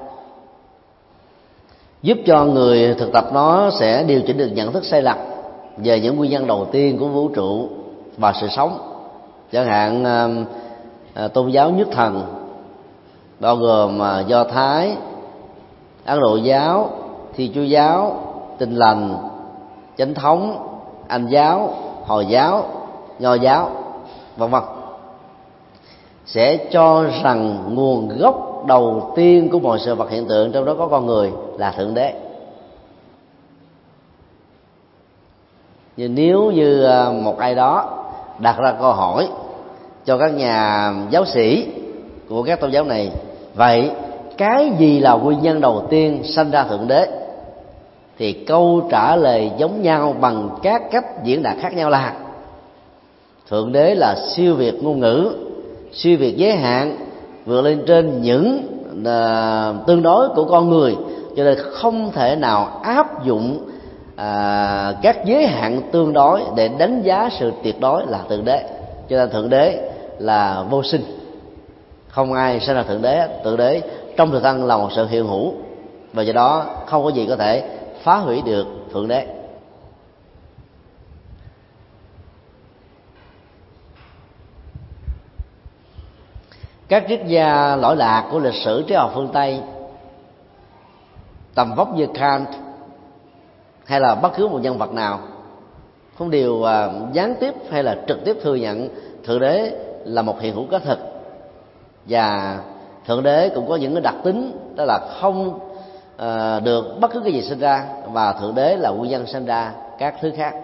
giúp cho người thực tập nó sẽ điều chỉnh được nhận thức sai lầm về những nguyên nhân đầu tiên của vũ trụ và sự sống. Chẳng hạn tôn giáo nhất thần bao gồm Do Thái, Ấn Độ giáo, Thiên Chúa giáo, Tin lành, Chánh thống, Anh giáo, Hồi giáo, Nho giáo, vân vân, sẽ cho rằng nguồn gốc đầu tiên của mọi sự vật hiện tượng, trong đó có con người, là Thượng Đế. Nhưng nếu như một ai đó đặt ra câu hỏi cho các nhà giáo sĩ của các tôn giáo này: vậy cái gì là nguyên nhân đầu tiên sanh ra Thượng Đế? Thì câu trả lời giống nhau bằng các cách diễn đạt khác nhau là: Thượng Đế là siêu việt ngôn ngữ, siêu việt giới hạn, vượt lên trên những tương đối của con người, cho nên không thể nào áp dụng các giới hạn tương đối để đánh giá sự tuyệt đối là Thượng Đế. Cho nên Thượng Đế là vô sinh, không ai sinh ra Thượng Đế. Thượng Đế trong thực thân là một sự hiện hữu, và do đó không có gì có thể phá hủy được Thượng Đế. Các triết gia lỗi lạc của lịch sử triết học phương Tây tầm vóc như Kant hay là bất cứ một nhân vật nào không đều gián tiếp hay là trực tiếp thừa nhận Thượng Đế là một hiện hữu có thực, và Thượng Đế cũng có những cái đặc tính, đó là không được bất cứ cái gì sinh ra, và Thượng Đế là nguyên nhân sinh ra các thứ khác.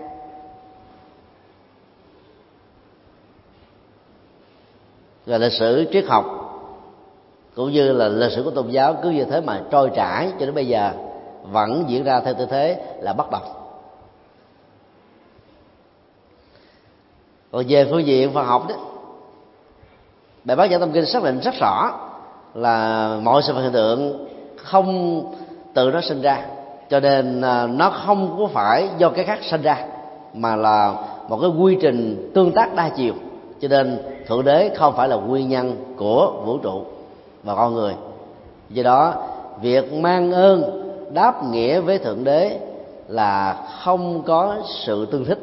Và lịch sử triết học cũng như là lịch sử của tôn giáo cứ như thế mà trôi chảy cho đến bây giờ, vẫn diễn ra theo tư thế là bất đồng. Còn về phương diện Phật học đó, Đại Bát Nhã Tâm Kinh xác định rất rõ là mọi sự vật hiện tượng không tự nó sinh ra, cho nên nó không có phải do cái khác sinh ra, mà là một cái quy trình tương tác đa chiều. Cho nên Thượng Đế không phải là nguyên nhân của vũ trụ và con người. Do đó việc mang ơn đáp nghĩa với Thượng Đế là không có sự tương thích.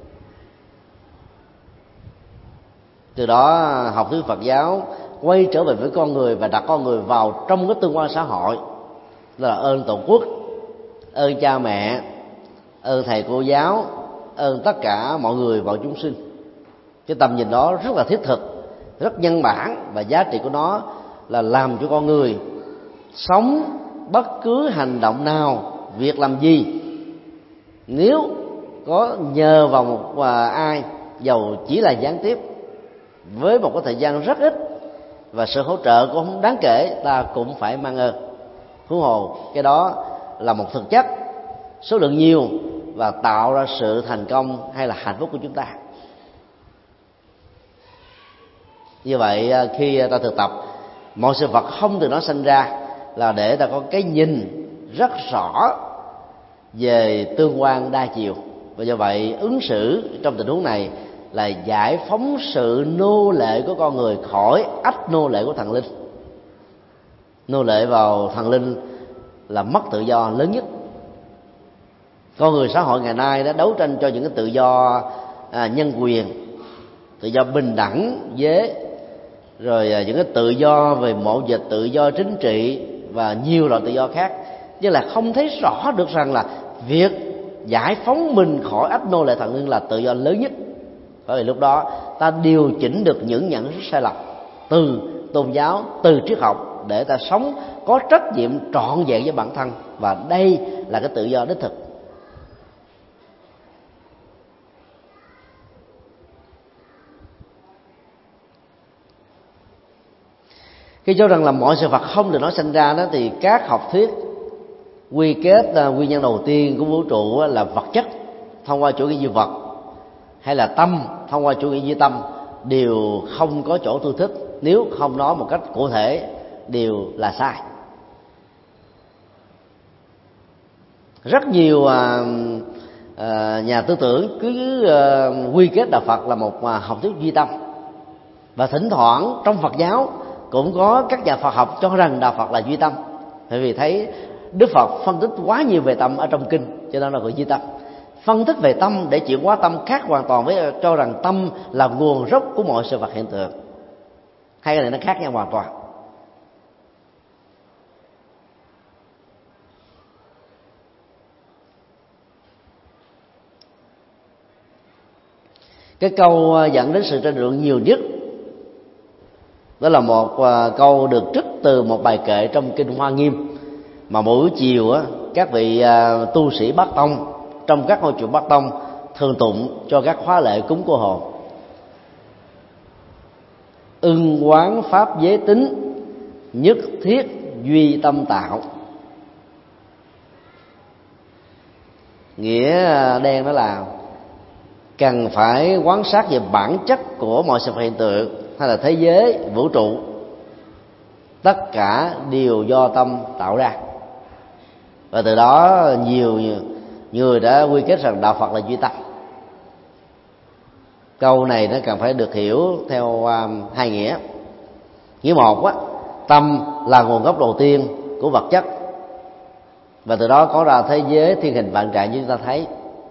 Từ đó học thuyết Phật giáo quay trở về với con người và đặt con người vào trong cái tương quan xã hội, là ơn Tổ quốc, ơn cha mẹ, ơn thầy cô giáo, ơn tất cả mọi người và chúng sinh. Cái tầm nhìn đó rất là thiết thực, rất nhân bản, và giá trị của nó là làm cho con người sống bất cứ hành động nào, việc làm gì, nếu có nhờ vào một ai, dầu chỉ là gián tiếp, với một cái thời gian rất ít và sự hỗ trợ cũng không đáng kể, ta cũng phải mang ơn. Huống hồ cái đó là một thực chất, số lượng nhiều và tạo ra sự thành công hay là hạnh phúc của chúng ta. Như vậy khi ta thực tập mọi sự vật không từ nó sinh ra, là để ta có cái nhìn rất rõ về tương quan đa chiều. Và do vậy ứng xử trong tình huống này là giải phóng sự nô lệ của con người khỏi ách nô lệ của thần linh. Nô lệ vào thần linh là mất tự do lớn nhất. Con người xã hội ngày nay đã đấu tranh cho những cái tự do nhân quyền, tự do bình đẳng giới, rồi những cái tự do về mậu dịch, tự do chính trị và nhiều loại tự do khác, nhưng là không thấy rõ được rằng là việc giải phóng mình khỏi ách nô lệ thần linh là tự do lớn nhất. Bởi vì lúc đó ta điều chỉnh được những nhận thức sai lầm từ tôn giáo, từ triết học, để ta sống có trách nhiệm trọn vẹn với bản thân, và đây là cái tự do đích thực. Khi cho rằng là mọi sự vật không được nó sinh ra đó, thì các học thuyết quy kết nguyên nhân đầu tiên của vũ trụ là vật chất thông qua chủ nghĩa duy vật, hay là tâm thông qua chủ nghĩa duy tâm, đều không có chỗ tương thích. Nếu không nói một cách cụ thể đều là sai. Rất nhiều nhà tư tưởng cứ quy kết đạo Phật là một học thuyết duy tâm, Và thỉnh thoảng trong Phật giáo cũng có các nhà Phật học cho rằng đạo Phật là duy tâm, bởi vì thấy Đức Phật phân tích quá nhiều về tâm ở trong kinh, cho nên là gọi duy tâm. Phân tích về tâm để chuyển hóa tâm khác hoàn toàn với cho rằng tâm là nguồn gốc của mọi sự vật hiện tượng. Hai cái này nó khác nhau hoàn toàn. Cái câu dẫn đến sự tranh luận nhiều nhất đó là một câu được trích từ một bài kệ trong kinh Hoa Nghiêm, mà mỗi buổi chiều á, các vị tu sĩ Bắc Tông trong các ngôi chùa Bắc Tông thường tụng cho các khóa lễ cúng cô hồn. Ưng quán pháp giới tính, nhất thiết duy tâm tạo. Nghĩa đen đó là cần phải quán sát về bản chất của mọi sự vật hiện tượng hay là thế giới vũ trụ, tất cả đều do tâm tạo ra. Và từ đó nhiều người đã quy kết rằng đạo Phật là duy tâm. Câu này nó cần phải được hiểu theo hai nghĩa. Nghĩa một á, tâm là nguồn gốc đầu tiên của vật chất, và từ đó có ra thế giới thiên hình vạn trạng như chúng ta thấy.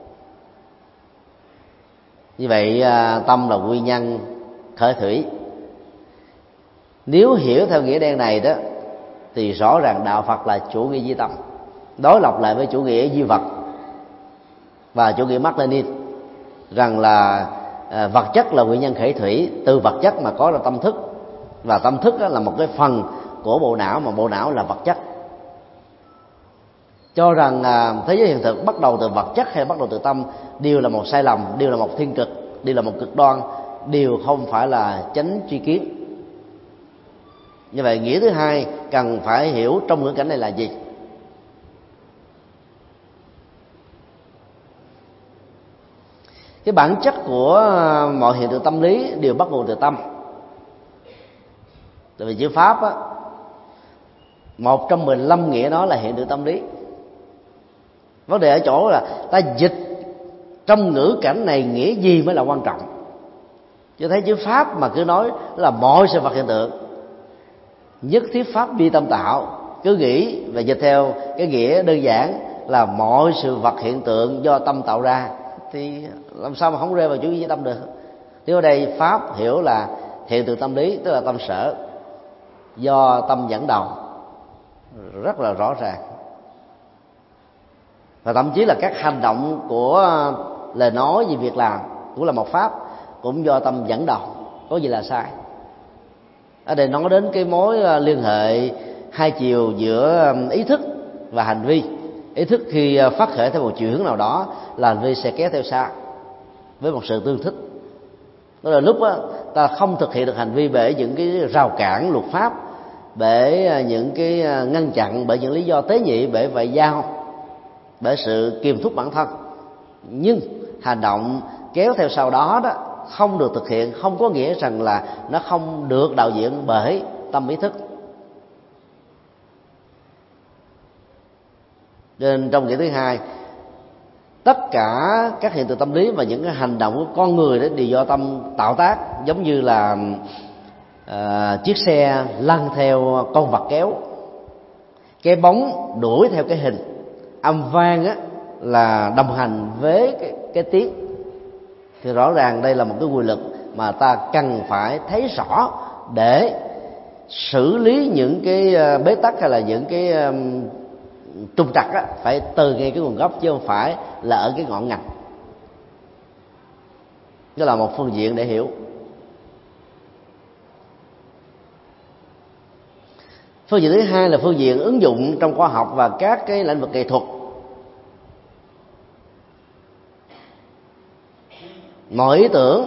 Như vậy tâm là nguyên nhân khởi thủy. Nếu hiểu theo nghĩa đen này đó thì rõ ràng đạo Phật là chủ nghĩa duy tâm, đối lập lại với chủ nghĩa duy vật và chủ nghĩa Mác Lênin, rằng là vật chất là nguyên nhân khởi thủy, từ vật chất mà có ra tâm thức, và tâm thức là một cái phần của bộ não, mà bộ não là vật chất. Cho rằng thế giới hiện thực bắt đầu từ vật chất hay bắt đầu từ tâm đều là một sai lầm, đều là một thiên cực, đều là một cực đoan, đều không phải là chánh tri kiến. Như vậy nghĩa thứ hai cần phải hiểu trong ngữ cảnh này là gì? Cái bản chất của mọi hiện tượng tâm lý đều bắt nguồn từ tâm. Tại vì chữ Pháp á, một trong 15 nghĩa đó là hiện tượng tâm lý. Vấn đề ở chỗ là ta dịch trong ngữ cảnh này nghĩa gì mới là quan trọng. Chứ thấy chữ Pháp mà cứ nói là mọi sự vật hiện tượng, nhất thiết pháp duy tâm tạo, cứ nghĩ và dịch theo cái nghĩa đơn giản là mọi sự vật hiện tượng do tâm tạo ra, thì làm sao mà không rơi vào chủ nghĩa tâm được. Thì ở đây Pháp hiểu là hiện tượng tâm lý, tức là tâm sở do tâm dẫn đầu, rất là rõ ràng. Và thậm chí là các hành động của lời nói về việc làm cũng là một pháp, cũng do tâm dẫn đầu, có gì là sai. Ở đây nói đến cái mối liên hệ hai chiều giữa ý thức và hành vi. Ý thức khi phát khởi theo một chiều hướng nào đó là hành vi sẽ kéo theo sau với một sự tương thích. Đó là lúc đó, ta không thực hiện được hành vi bởi những cái rào cản luật pháp, bởi những cái ngăn chặn, bởi những lý do tế nhị, bởi ngoại giao, bởi sự kiềm thúc bản thân. Nhưng hành động kéo theo sau đó đó không được thực hiện, không có nghĩa rằng là nó không được đạo diễn bởi tâm ý thức. Nên trong nghĩa thứ hai, tất cả các hiện tượng tâm lý và những cái hành động của con người đó đều do tâm tạo tác. Giống như là chiếc xe lăn theo con vật kéo, cái bóng đuổi theo cái hình, âm vang á là đồng hành với cái tiếng. Thì rõ ràng đây là một cái quy luật mà ta cần phải thấy rõ để xử lý những cái bế tắc hay là những cái trục trặc á, phải từ ngay cái nguồn gốc chứ không phải là ở cái ngọn ngành. Đó là một phương diện để hiểu. Phương diện thứ hai là phương diện ứng dụng trong khoa học và các cái lĩnh vực nghệ thuật. Mọi ý tưởng,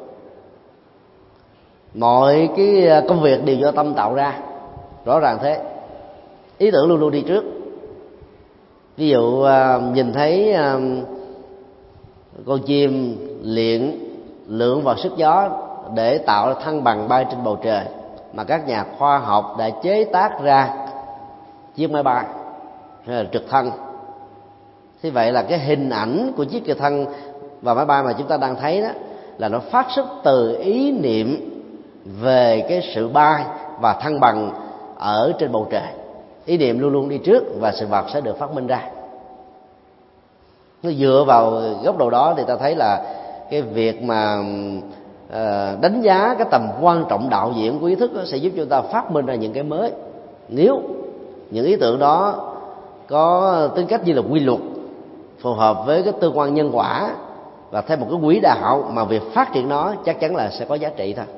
mọi cái công việc đều do tâm tạo ra, rõ ràng thế. Ý tưởng luôn luôn đi trước. Ví dụ nhìn thấy con chim luyện lượn vào sức gió để tạo thăng bằng bay trên bầu trời, mà các nhà khoa học đã chế tác ra chiếc máy bay hay là trực thăng. Thế vậy là cái hình ảnh của chiếc trực thăng và máy bay mà chúng ta đang thấy đó là nó phát xuất từ ý niệm về cái sự bay và thăng bằng ở trên bầu trời. Ý niệm luôn luôn đi trước và sự vật sẽ được phát minh ra. Nó dựa vào góc độ đó thì ta thấy là cái việc mà đánh giá cái tầm quan trọng đạo diễn của ý thức sẽ giúp cho ta phát minh ra những cái mới. Nếu những ý tưởng đó có tính cách như là quy luật, phù hợp với cái tương quan nhân quả và theo một cái quỹ đạo mà việc phát triển nó chắc chắn là sẽ có giá trị thôi.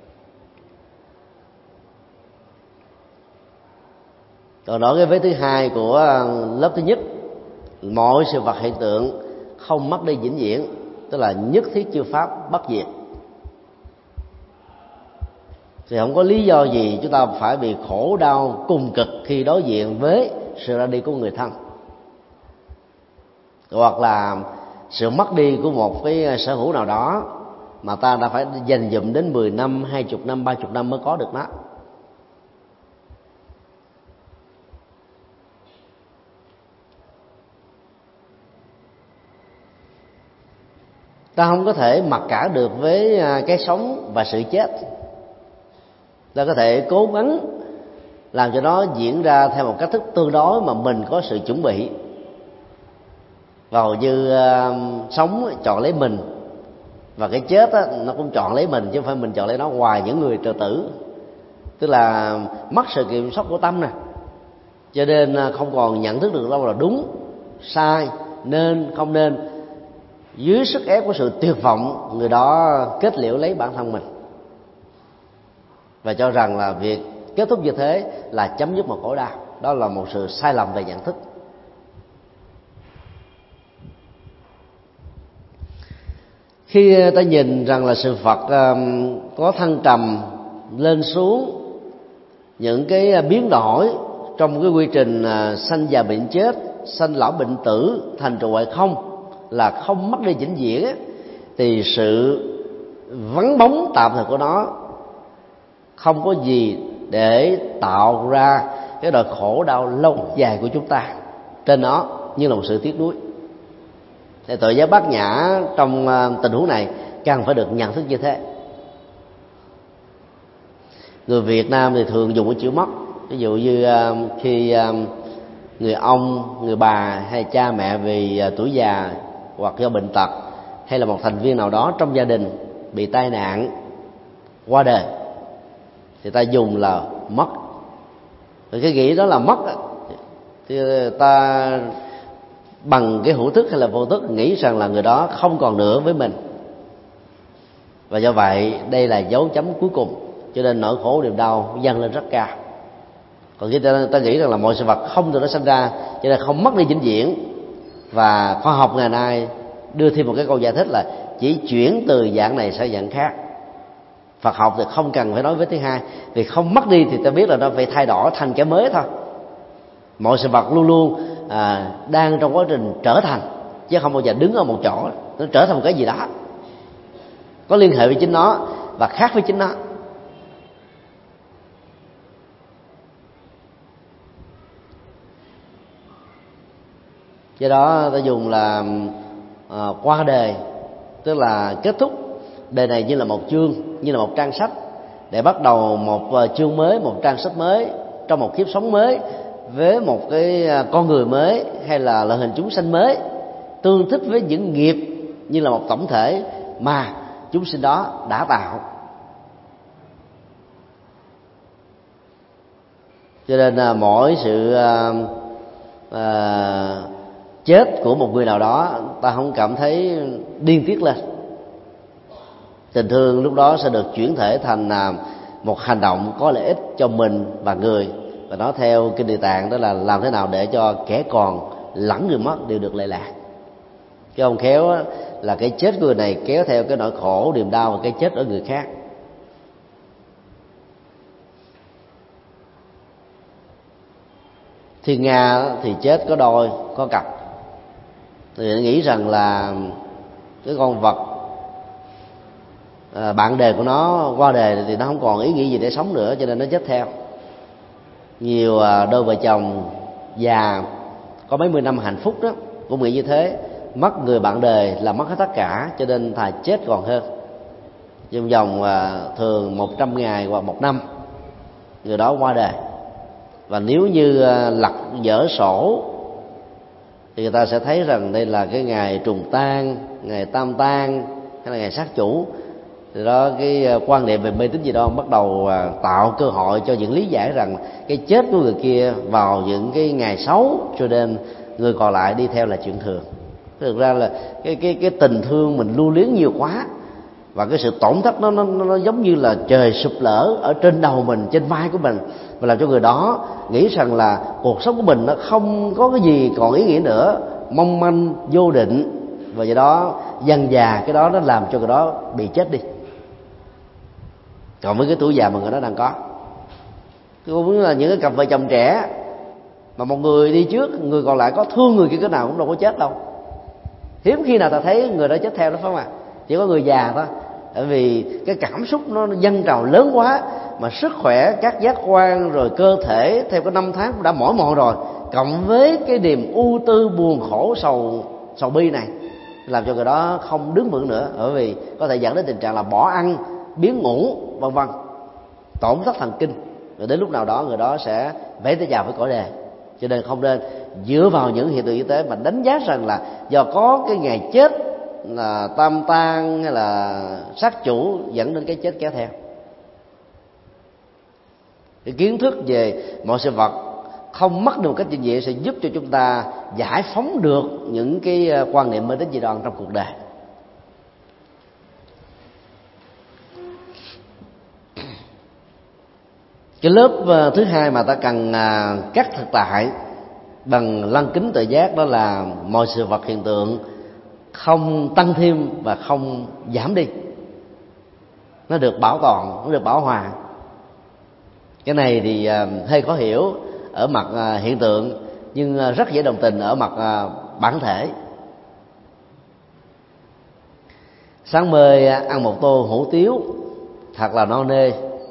Còn nói cái vế thứ hai của lớp thứ nhất, mọi sự vật hiện tượng không mất đi vĩnh viễn, tức là nhất thiết chư pháp bất diệt, thì không có lý do gì chúng ta phải bị khổ đau cùng cực khi đối diện với sự ra đi của người thân, hoặc là sự mất đi của một cái sở hữu nào đó mà ta đã phải dành dụm đến 10 năm, 20 năm, 30 năm mới có được nó. Ta không có thể mặc cả được với cái sống và sự chết. Ta có thể cố gắng làm cho nó diễn ra theo một cách thức tương đối mà mình có sự chuẩn bị. Và hầu như sống chọn lấy mình, và cái chết á, nó cũng chọn lấy mình chứ không phải mình chọn lấy nó. Ngoài những người tự tử, tức là mất sự kiểm soát của tâm nè, cho nên không còn nhận thức được đâu là đúng, sai, nên, không nên. Dưới sức ép của sự tuyệt vọng, người đó kết liễu lấy bản thân mình và cho rằng là việc kết thúc như thế là chấm dứt một khổ đau. Đó là một sự sai lầm về nhận thức. Khi ta nhìn rằng là sự vật có thăng trầm lên xuống, những cái biến đổi trong cái quy trình sanh già bệnh chết, sanh lão bệnh tử, thành trụ hoại không là không mất đi vĩnh viễn ấy, thì sự vắng bóng tạm thời của nó không có gì để tạo ra cái nỗi khổ đau lâu dài của chúng ta trên nó, như là một sự tiếc nuối. Thì tự giác bát nhã trong tình huống này càng phải được nhận thức như thế. Người Việt Nam thì thường dùng cái chữ mất. Ví dụ như khi người ông, người bà hay cha mẹ vì tuổi già hoặc do bệnh tật, hay là một thành viên nào đó trong gia đình bị tai nạn qua đời, thì ta dùng là mất. Rồi cái nghĩ đó là mất thì ta bằng cái hữu thức hay là vô thức nghĩ rằng là người đó không còn nữa với mình, và do vậy đây là dấu chấm cuối cùng, cho nên nỗi khổ niềm đau dâng lên rất cao. Còn khi ta nghĩ rằng là mọi sự vật không từ nó sinh ra, cho nên không mất đi vĩnh viễn, và khoa học ngày nay đưa thêm một cái câu giải thích là chỉ chuyển từ dạng này sang dạng khác. Phật học thì không cần phải nói với thứ hai, vì không mất đi thì ta biết là nó phải thay đổi thành cái mới thôi. Mọi sự vật luôn luôn đang trong quá trình trở thành, chứ không bao giờ đứng ở một chỗ. Nó trở thành một cái gì đó có liên hệ với chính nó và khác với chính nó. Do đó ta dùng là qua đời, tức là kết thúc đời này như là một chương, như là một trang sách, để bắt đầu một chương mới, một trang sách mới trong một kiếp sống mới, với một cái con người mới hay là loại hình chúng sanh mới, tương thích với những nghiệp như là một tổng thể mà chúng sinh đó đã tạo. Cho nên mỗi sự chết của một người nào đó, ta không cảm thấy điên tiết lên. Tình thương lúc đó sẽ được chuyển thể thành một hành động có lợi ích cho mình và người. Và nó theo Kinh Địa Tạng, đó là làm thế nào để cho kẻ còn lẫn người mất đều được lệ lạc. Cái ông khéo là cái chết của người này kéo theo cái nỗi khổ niềm đau và cái chết ở người khác. Thiên Nga thì chết có đôi có cặp, thì nghĩ rằng là cái con vật bạn đời của nó qua đời thì nó không còn ý nghĩa gì để sống nữa, cho nên nó chết theo. Nhiều đôi vợ chồng già có mấy mươi năm hạnh phúc đó cũng nghĩ như thế, mất người bạn đời là mất hết tất cả, cho nên thà chết còn hơn. trong vòng thường 100 ngày hoặc 1 năm, người đó qua đời. Và nếu như lật dở sổ thì người ta sẽ thấy rằng đây là cái ngày trùng tang, ngày tam tang hay là ngày sát chủ. Từ đó cái quan niệm về mê tín dị đoan bắt đầu tạo cơ hội cho những lý giải rằng cái chết của người kia vào những cái ngày xấu, cho nên người còn lại đi theo là chuyện thường. Thực ra là cái tình thương mình lưu luyến nhiều quá, và cái sự tổn thất nó giống như là trời sụp lở ở trên đầu mình, trên vai của mình, và làm cho người đó nghĩ rằng là cuộc sống của mình nó không có cái gì còn ý nghĩa nữa, mong manh vô định, và do đó dần già cái đó nó làm cho người đó bị chết đi. Còn với cái tuổi già mà người đó đang có, cũng là những cái cặp vợ chồng trẻ mà một người đi trước, người còn lại có thương người kia cái nào cũng đâu có chết đâu. Hiếm khi nào ta thấy người đó chết theo đó, phải không ạ? Chỉ có người già thôi. Bởi vì cái cảm xúc nó dâng trào lớn quá, mà sức khỏe, các giác quan rồi cơ thể theo cái năm tháng cũng đã mỏi mòn rồi, cộng với cái niềm ưu tư buồn khổ sầu bi này, làm cho người đó không đứng vững nữa. Bởi vì có thể dẫn đến tình trạng là bỏ ăn, biến ngủ, vân vân, tổn thất thần kinh, rồi đến lúc nào đó người đó sẽ vẫy tay chào với cõi đề. Cho nên không nên dựa vào những hiện tượng y tế mà đánh giá rằng là do có cái ngày chết là tam tang hay là sát chủ dẫn đến cái chết kéo theo. Cái kiến thức về mọi sự vật không mất được một cách trình diện sẽ giúp cho chúng ta giải phóng được những cái quan niệm mê tín dị đoan trong cuộc đời. Cái lớp thứ hai mà ta cần cắt thực tại bằng lăng kính tự giác, đó là mọi sự vật hiện tượng không tăng thêm và không giảm đi, nó được bảo toàn, nó được bảo hòa. Cái này thì hơi khó hiểu ở mặt hiện tượng, nhưng rất dễ đồng tình ở mặt bản thể. Sáng mơ ăn một tô hủ tiếu thật là no nê,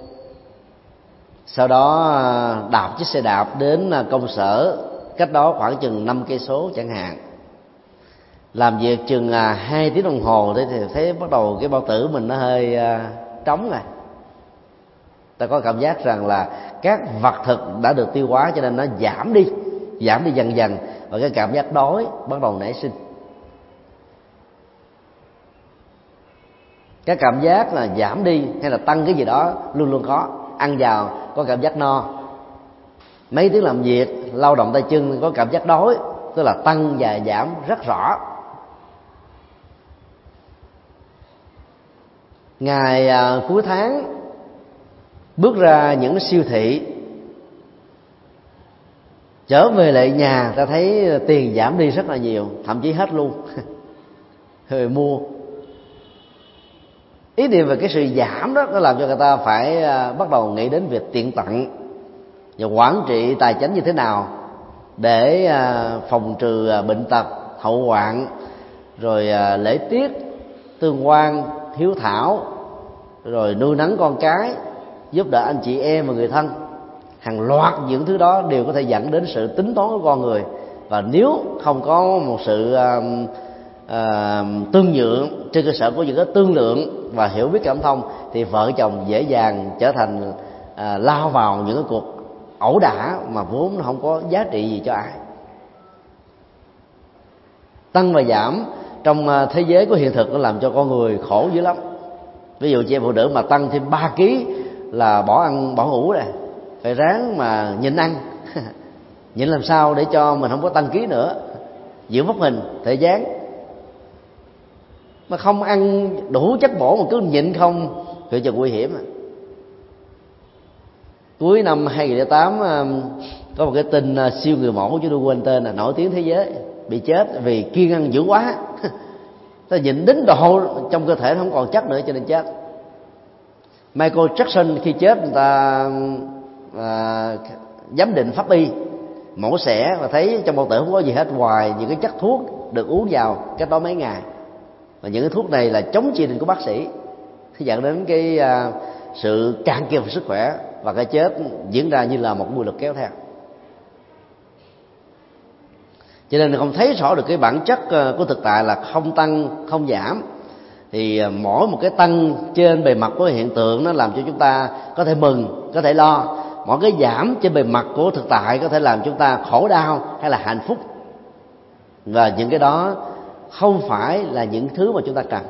sau đó đạp chiếc xe đạp đến công sở cách đó khoảng chừng 5 cây số chẳng hạn, làm việc chừng 2 tiếng đồng hồ thì thấy bắt đầu cái bao tử mình nó hơi trống rồi. Ta có cảm giác rằng là các vật thực đã được tiêu hóa, cho nên nó giảm đi dần dần, và cái cảm giác đói bắt đầu nảy sinh. Cái cảm giác là giảm đi hay là tăng cái gì đó luôn luôn có. Ăn vào có cảm giác no, mấy tiếng làm việc lao động tay chân có cảm giác đói, tức là tăng và giảm rất rõ. Ngày cuối tháng bước ra những siêu thị, trở về lại nhà ta thấy tiền giảm đi rất là nhiều, thậm chí hết luôn rồi mua. Ý niệm về cái sự giảm đó nó làm cho người ta phải bắt đầu nghĩ đến việc tiện tặng và quản trị tài chính như thế nào để phòng trừ bệnh tật, hậu hoạn, rồi lễ tiết, tương quan, hiếu thảo, rồi nuôi nấng con cái, giúp đỡ anh chị em và người thân. Hàng loạt những thứ đó đều có thể dẫn đến sự tính toán của con người, và nếu không có một sự tương nhượng trên cơ sở của những cái tương lượng và hiểu biết cảm thông, thì vợ chồng dễ dàng trở thành lao vào những cái cuộc ẩu đả mà vốn nó không có giá trị gì cho ai. Tăng và giảm trong thế giới của hiện thực nó làm cho con người khổ dữ lắm. Ví dụ chị em phụ nữ mà tăng thêm 3 kg là bỏ ăn bỏ ngủ rồi, phải ráng mà nhịn ăn nhịn làm sao để cho mình không có tăng ký nữa, giữ vóc hình thể dáng. Mà không ăn đủ chất bổ mà cứ nhịn không thì cho nguy hiểm. Cuối năm 2008 có một cái tin siêu người mẫu chứ tôi quên tên, là nổi tiếng thế giới, bị chết vì kiêng ăn dữ quá ta nhịn đến độ trong cơ thể nó không còn chất nữa cho nên chết. Michael Jackson khi chết người ta giám định pháp y mổ xẻ và thấy trong bao tử không có gì hết ngoài những cái chất thuốc được uống vào cách đó mấy ngày, và những cái thuốc này là chống chỉ định của bác sĩ, dẫn đến cái sự cạn kiệt về sức khỏe, và cái chết diễn ra như là một mùi lực kéo theo. Cho nên không thấy rõ được cái bản chất của thực tại là không tăng không giảm, thì mỗi một cái tăng trên bề mặt của hiện tượng nó làm cho chúng ta có thể mừng, có thể lo. Mỗi cái giảm trên bề mặt của thực tại có thể làm chúng ta khổ đau hay là hạnh phúc. Và những cái đó không phải là những thứ mà chúng ta cần.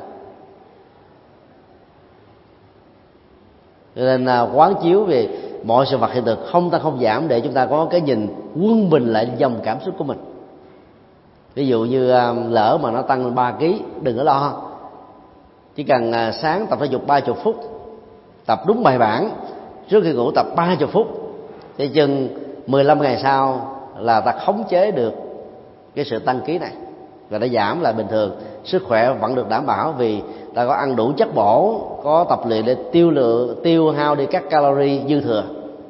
Cho nên quán chiếu về mọi sự vật hiện tượng không tăng không giảm, để chúng ta có cái nhìn quân bình lại dòng cảm xúc của mình. Ví dụ như lỡ mà nó tăng lên 3 kg, đừng có lo. Chỉ cần sáng tập thể dục 30 phút, tập đúng bài bản, trước khi ngủ tập 30 phút, thì chừng 15 ngày sau là ta khống chế được cái sự tăng ký này, và nó giảm lại bình thường. Sức khỏe vẫn được đảm bảo vì ta có ăn đủ chất bổ, có tập luyện để tiêu hao đi các calorie dư thừa.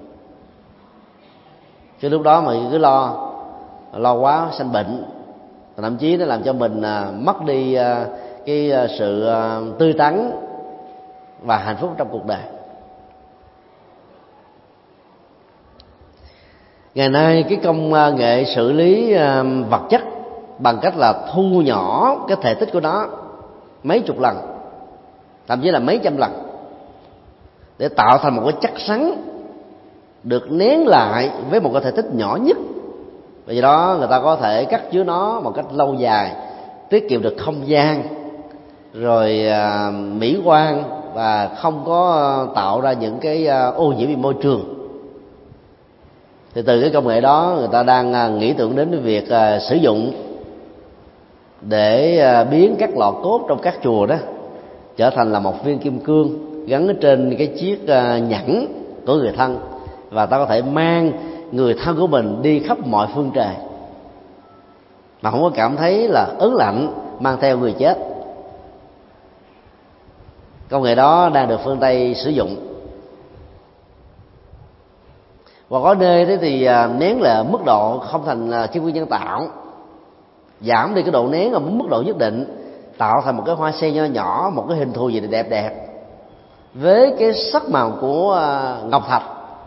Chứ lúc đó mà cứ lo quá sanh bệnh, thậm chí nó làm cho mình mất đi cái sự tươi tắn và hạnh phúc trong cuộc đời. Ngày nay cái công nghệ xử lý vật chất bằng cách là thu nhỏ cái thể tích của nó mấy chục lần, thậm chí là mấy trăm lần, để tạo thành một cái chất rắn được nén lại với một cái thể tích nhỏ nhất. Vì đó người ta có thể cắt chứa nó một cách lâu dài, tiết kiệm được không gian, rồi mỹ quan, và không có tạo ra những cái ô nhiễm về môi trường. Thì từ cái công nghệ đó, người ta đang nghĩ tưởng đến cái việc sử dụng để biến các lọ cốt trong các chùa đó trở thành là một viên kim cương gắn trên cái chiếc nhẫn của người thân, và ta có thể mang người thân của mình đi khắp mọi phương trời mà không có cảm thấy là ớn lạnh mang theo người chết. Công nghệ đó đang được phương Tây sử dụng. Và có nơi thế thì nén là mức độ không thành kim cương nhân tạo, giảm đi cái độ nén ở một mức độ nhất định, tạo thành một cái hoa sen nho nhỏ, một cái hình thù gì đẹp đẹp với cái sắc màu của ngọc thạch,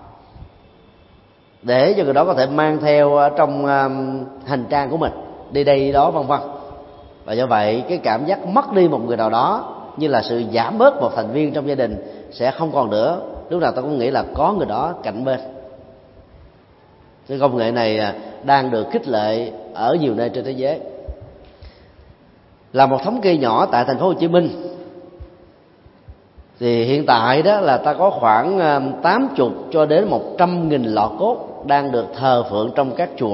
để cho người đó có thể mang theo trong hành trang của mình, đi đây đi đó vân vân. Và do vậy cái cảm giác mất đi một người nào đó, như là sự giảm bớt một thành viên trong gia đình, sẽ không còn nữa. Lúc nào ta cũng nghĩ là có người đó cạnh bên. Cái công nghệ này đang được khích lệ ở nhiều nơi trên thế giới. Là một thống kê nhỏ tại thành phố Hồ Chí Minh, thì hiện tại đó là ta có khoảng 80 cho đến 100.000 lọ cốt đang được thờ phượng trong các chùa.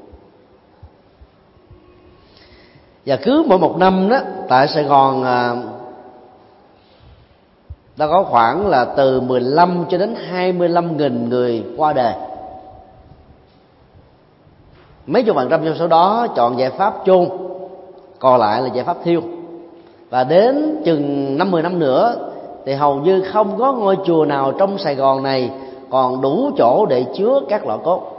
Và cứ mỗi một năm đó, tại Sài Gòn ta có khoảng là từ 15 cho đến 25.000 người qua đời. Mấy chục % trong số đó chọn giải pháp chôn, còn lại là giải pháp thiêu. Và đến chừng 50 năm nữa thì hầu như không có ngôi chùa nào trong Sài Gòn này còn đủ chỗ để chứa các lọ cốt.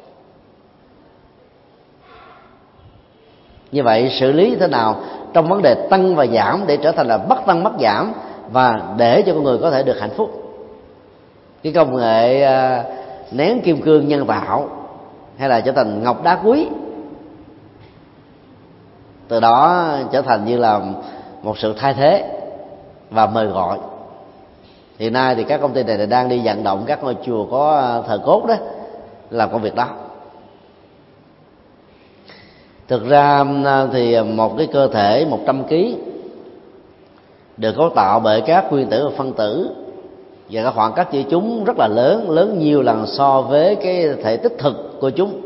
Như vậy xử lý thế nào trong vấn đề tăng và giảm để trở thành là bất tăng bất giảm, và để cho con người có thể được hạnh phúc? Cái công nghệ nén kim cương nhân tạo hay là trở thành ngọc đá quý, từ đó trở thành như là một sự thay thế và mời gọi. Hiện nay thì các công ty này đang đi vận động các ngôi chùa có thờ cốt đó làm công việc đó. Thực ra thì một cái cơ thể 100 kg được cấu tạo bởi các nguyên tử và phân tử, và cái khoảng cách giữa chúng rất là lớn nhiều lần so với cái thể tích thực của chúng.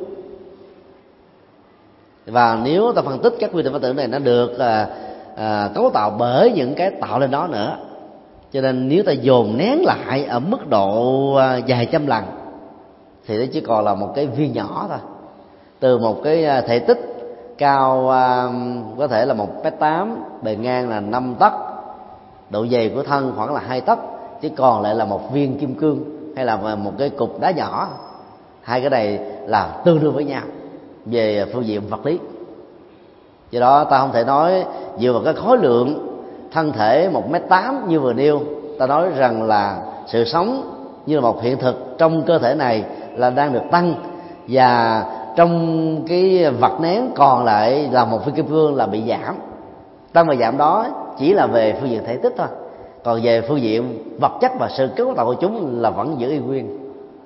Và nếu ta phân tích các nguyên tử phân tử này, nó được cấu tạo bởi những cái tạo lên đó nữa, cho nên nếu ta dồn nén lại ở mức độ vài trăm lần thì nó chỉ còn là một cái viên nhỏ thôi. Từ một cái thể tích cao có thể là 1m8, bề ngang là 5 tấc, độ dày của thân khoảng là 2 tấc, chỉ còn lại là một viên kim cương hay là một cái cục đá nhỏ. Hai cái này là tương đương với nhau về phương diện vật lý. Do đó ta không thể nói dựa vào cái khối lượng thân thể 1m8 như vừa nêu, ta nói rằng là sự sống như là một hiện thực trong cơ thể này là đang được tăng, và trong cái vật nén còn lại là một viên kim cương là bị giảm. Tăng và giảm đó chỉ là về phương diện thể tích thôi, còn về phương diện vật chất và sự cấu tạo của chúng là vẫn giữ y nguyên.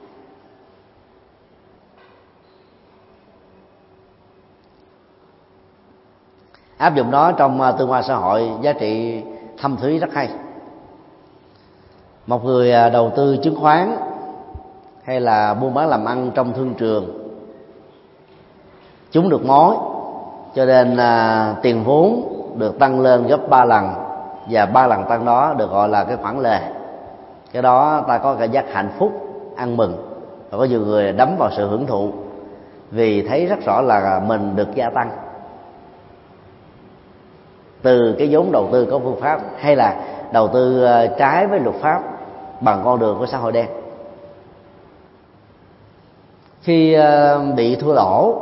Áp dụng đó trong tương quan xã hội, giá trị thâm thúy rất hay. Một người đầu tư chứng khoán hay là buôn bán làm ăn trong thương trường, chúng được mối, cho nên tiền vốn được tăng lên gấp 3 lần, và 3 lần tăng đó được gọi là cái khoản lề. Cái đó ta có cảm giác hạnh phúc, ăn mừng, và có nhiều người đắm vào sự hưởng thụ vì thấy rất rõ là mình được gia tăng từ cái vốn đầu tư có phương pháp, hay là đầu tư trái với luật pháp bằng con đường của xã hội đen. Khi bị thua lỗ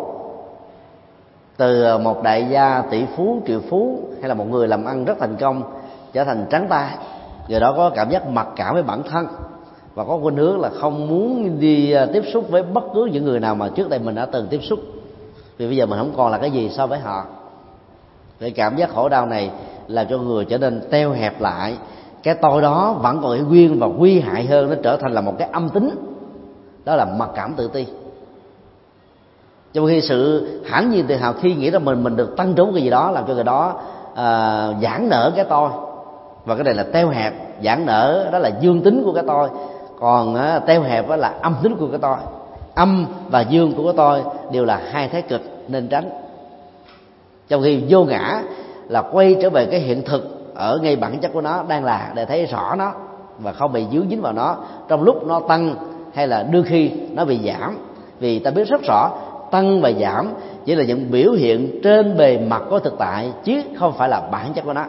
từ một đại gia tỷ phú triệu phú, hay là một người làm ăn rất thành công trở thành trắng tay, người đó có cảm giác mặc cảm với bản thân và có khuynh hướng là không muốn đi tiếp xúc với bất cứ những người nào mà trước đây mình đã từng tiếp xúc, vì bây giờ mình không còn là cái gì so với họ. Cái cảm giác khổ đau này làm cho người trở nên teo hẹp lại, cái tôi đó vẫn còn ý nguyên và nguy hại hơn, nó trở thành là một cái âm tính, đó là mặc cảm tự ti. Trong khi sự hãnh nhiên tự hào khi nghĩ rằng mình được tăng trúng cái gì đó, làm cho người đó giãn nở cái tôi, và cái này là teo hẹp. Giãn nở đó là dương tính của cái tôi, còn teo hẹp đó là âm tính của cái tôi. Âm và dương của cái tôi đều là hai thái cực nên tránh. Trong khi vô ngã là quay trở về cái hiện thực ở ngay bản chất của nó đang là, để thấy rõ nó và không bị dướng dính vào nó trong lúc nó tăng hay là đôi khi nó bị giảm. Vì ta biết rất rõ tăng và giảm chỉ là những biểu hiện trên bề mặt của thực tại, chứ không phải là bản chất của nó.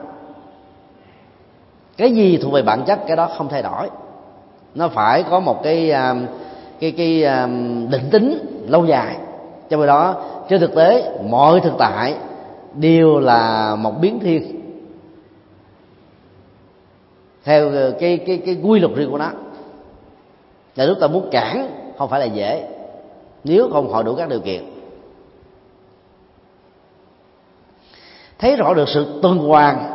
Cái gì thuộc về bản chất, cái đó không thay đổi. Nó phải có một cái định tính lâu dài. Trong khi đó trên thực tế mọi thực tại đều là một biến thiên theo cái quy luật riêng của nó. Là lúc ta muốn cản không phải là dễ, nếu không hội đủ các điều kiện. Thấy rõ được sự tuần hoàn,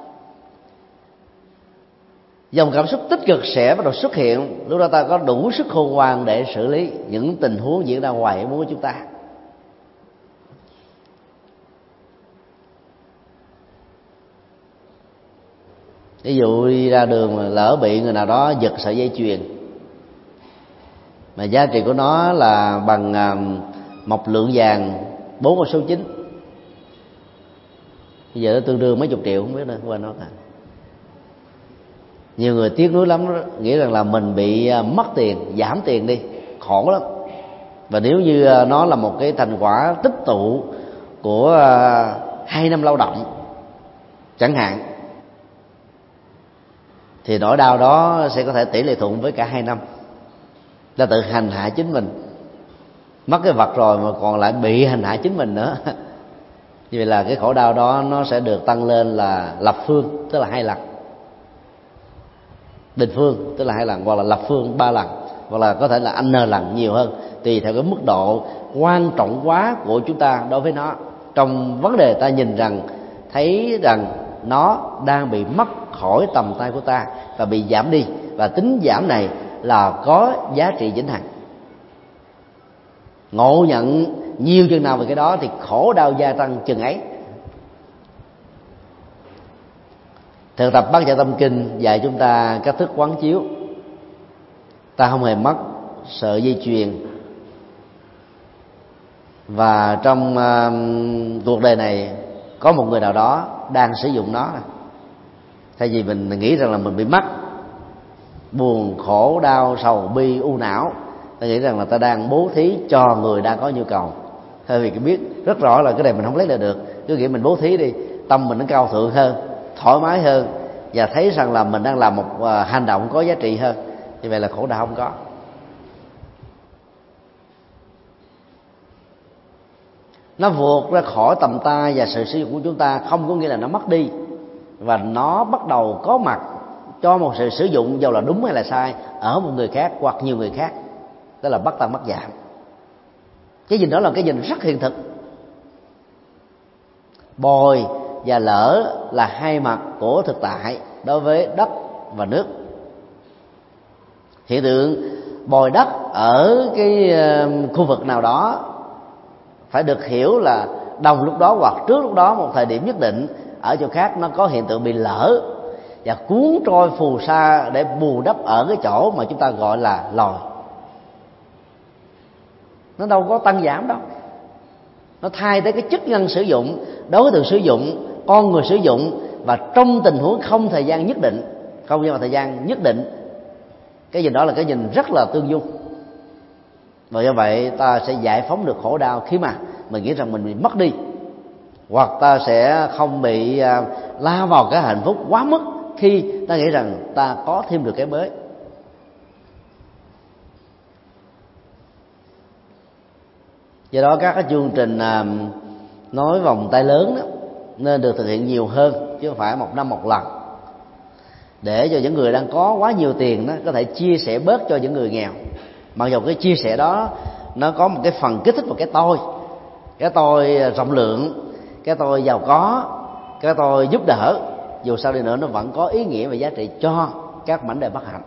dòng cảm xúc tích cực sẽ bắt đầu xuất hiện. Lúc đó ta có đủ sức khôn ngoan để xử lý những tình huống diễn ra ngoài ý muốn của chúng ta. Ví dụ đi ra đường mà lỡ bị người nào đó giật sợi dây chuyền mà giá trị của nó là bằng một lượng vàng 4 con số 9, bây giờ nó tương đương mấy chục triệu, không biết nữa qua nó cả. Nhiều người tiếc nuối lắm, nghĩ rằng là mình bị mất tiền, giảm tiền đi, khổ lắm. Và nếu như nó là một cái thành quả tích tụ của 2 năm lao động chẳng hạn, thì nỗi đau đó sẽ có thể tỷ lệ thuận với cả 2 năm. Ta tự hành hạ chính mình, mất cái vật rồi mà còn lại bị hành hạ chính mình nữa. Như vậy là cái khổ đau đó nó sẽ được tăng lên là lập phương, tức là 2 lần. Định phương tức là 2 lần, hoặc là lập phương 3 lần, hoặc là có thể là n lần nhiều hơn, tùy theo cái mức độ quan trọng quá của chúng ta đối với nó. Trong vấn đề ta nhìn rằng, thấy rằng nó đang bị mất khỏi tầm tay của ta và bị giảm đi, và tính giảm này là có giá trị vĩnh hằng. Ngộ nhận nhiều chừng nào về cái đó thì khổ đau gia tăng chừng ấy. Thực tập Bát Nhã Tâm Kinh dạy chúng ta cách thức quán chiếu. Ta không hề mất sợi dây chuyền, và trong cuộc đời này có một người nào đó đang sử dụng nó. Thay vì mình nghĩ rằng là mình bị mất, buồn khổ đau sầu bi u não, ta nghĩ rằng là ta đang bố thí cho người đang có nhu cầu. Thay vì biết rất rõ là cái này mình không lấy lại được, cứ nghĩ mình bố thí đi, tâm mình nó cao thượng hơn, thoải mái hơn, và thấy rằng là mình đang làm một hành động có giá trị hơn. Như vậy là khổ đau không có. Nó vượt ra khỏi tầm tay và sự sử dụng của chúng ta không có nghĩa là nó mất đi, và nó bắt đầu có mặt cho một sự sử dụng, dầu là đúng hay là sai, ở một người khác hoặc nhiều người khác. Đó là bất tăng bất giảm. Cái nhìn đó là cái nhìn rất hiện thực. Bồi và lỡ là hai mặt của thực tại đối với đất và nước. Hiện tượng bồi đất ở cái khu vực nào đó phải được hiểu là đồng lúc đó hoặc trước lúc đó một thời điểm nhất định ở chỗ khác nó có hiện tượng bị lỡ và cuốn trôi phù sa để bù đắp ở cái chỗ mà chúng ta gọi là lòi. Nó đâu có tăng giảm đâu, nó thay thế cái chức năng sử dụng, đối tượng sử dụng, con người sử dụng, và trong tình huống không thời gian nhất định, không gian và thời gian nhất định. Cái nhìn đó là cái nhìn rất là tương dung. Và do vậy ta sẽ giải phóng được khổ đau khi mà mình nghĩ rằng mình bị mất đi, hoặc ta sẽ không bị lao vào cái hạnh phúc quá mức khi ta nghĩ rằng ta có thêm được cái mới. Do đó các cái chương trình nói vòng tay lớn đó nên được thực hiện nhiều hơn, chứ không phải một năm một lần, để cho những người đang có quá nhiều tiền đó có thể chia sẻ bớt cho những người nghèo. Mặc dù cái chia sẻ đó nó có một cái phần kích thích vào cái tôi rộng lượng, cái tôi giàu có, cái tôi giúp đỡ, dù sao đi nữa nó vẫn có ý nghĩa và giá trị cho các mảnh đời bất hạnh.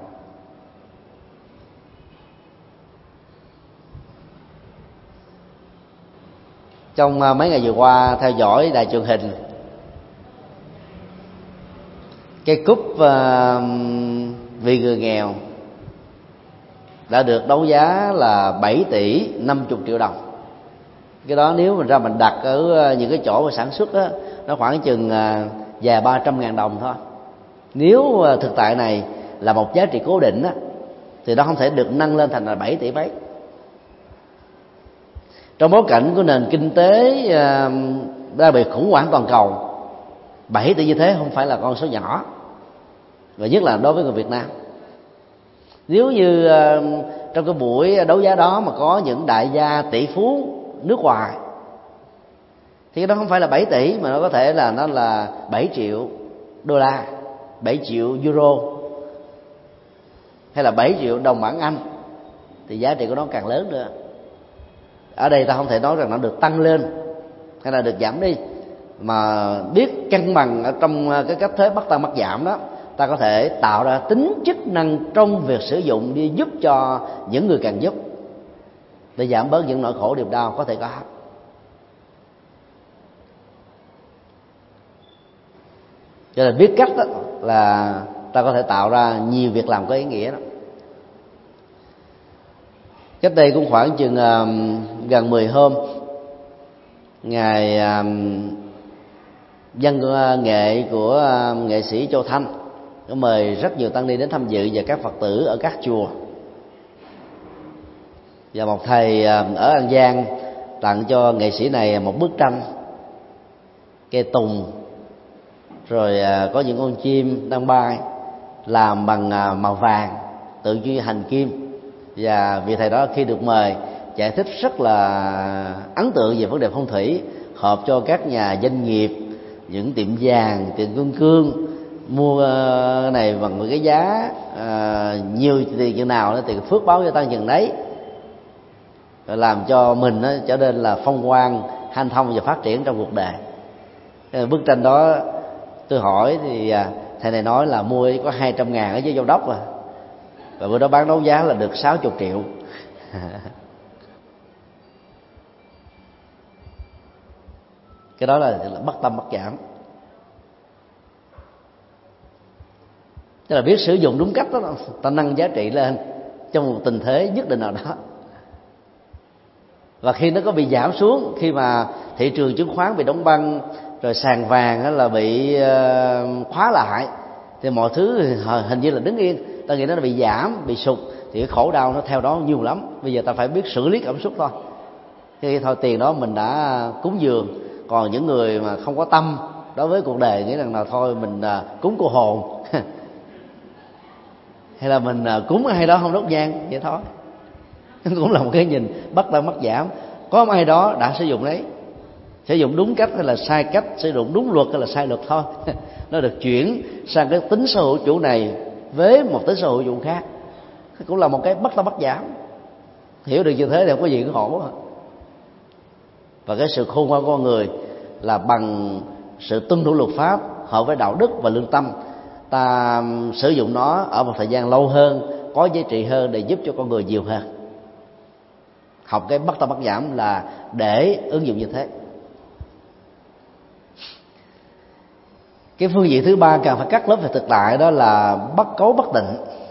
Trong mấy ngày vừa qua theo dõi đài truyền hình, cái cúp vì người nghèo đã được đấu giá là 7 tỷ 50 triệu đồng. Cái đó nếu mình ra mình đặt ở những cái chỗ mà sản xuất đó, nó khoảng chừng vài 300.000 đồng thôi. Nếu thực tại này là một giá trị cố định đó, thì nó không thể được nâng lên thành là 7 tỷ mấy. Trong bối cảnh của nền kinh tế đang bị khủng hoảng toàn cầu, 7 tỷ như thế không phải là con số nhỏ, và nhất là đối với người Việt Nam. Nếu như trong cái buổi đấu giá đó mà có những đại gia tỷ phú nước ngoài, thì cái đó không phải là 7 tỷ mà nó có thể là nó là 7 triệu đô la, 7 triệu euro, hay là 7 triệu đồng bảng Anh, thì giá trị của nó càng lớn nữa. Ở đây ta không thể nói rằng nó được tăng lên hay là được giảm đi, mà biết cân bằng ở trong cái cách thế bất tăng bất giảm đó, ta có thể tạo ra tính chức năng trong việc sử dụng đi giúp cho những người cần giúp, để giảm bớt những nỗi khổ niềm đau có thể có. Cho nên biết cách đó là ta có thể tạo ra nhiều việc làm có ý nghĩa đó. Cách đây cũng khoảng chừng gần 10 hôm, ngày văn nghệ của nghệ sĩ Châu Thanh có mời rất nhiều tăng ni đến tham dự và các Phật tử ở các chùa. Và một thầy ở An Giang tặng cho nghệ sĩ này một bức tranh cây tùng, rồi có những con chim đang bay làm bằng màu vàng, tự duy hành kim. Và vị thầy đó khi được mời giải thích rất là ấn tượng về vấn đề phong thủy, hợp cho các nhà doanh nghiệp, những tiệm vàng, tiệm cương mua này bằng một cái giá nhiều tiền chừng nào đó thì phước báo cho tăng chừng đấy, rồi làm cho mình nó trở nên là phong quang, hanh thông và phát triển trong cuộc đời. Bức tranh đó tôi hỏi thì thầy này nói là mua có 200.000 ở dưới Châu Đốc à, và bữa đó bán đấu giá là được 60 triệu. Cái đó là bất tâm bất giảm. Tức là biết sử dụng đúng cách đó, ta nâng giá trị lên trong một tình thế nhất định nào đó. Và khi nó có bị giảm xuống, khi mà thị trường chứng khoán bị đóng băng, rồi sàn vàng là bị khóa lại, thì mọi thứ hình như là đứng yên. Ta nghĩ nó bị giảm, bị sụt, thì cái khổ đau nó theo đó nhiều lắm. Bây giờ ta phải biết xử lý cảm xúc thôi. Thì thôi tiền đó mình đã cúng dường. Còn những người mà không có tâm đối với cuộc đời, nghĩ rằng là thôi mình cúng cô hồn hay là mình cúng ai đó không đốt nhang, vậy thôi. Cũng là một cái nhìn bất tăng bất giảm. Có ai đó đã sử dụng đấy, sử dụng đúng cách hay là sai cách, sử dụng đúng luật hay là sai luật thôi. Nó được chuyển sang cái tính sở hữu chủ này với một tính sở hữu chủ khác, cũng là một cái bất tăng bất giảm. Hiểu được như thế thì không có gì khổ. Và cái sự khôn ngoan của con người là bằng sự tuân thủ luật pháp hợp với đạo đức và lương tâm, ta sử dụng nó ở một thời gian lâu hơn, có giá trị hơn để giúp cho con người nhiều hơn. Học cái bất tăng bất giảm là để ứng dụng như thế. Cái phương diện thứ ba cần phải cắt lớp về thực tại, đó là bất cấu bất tịnh.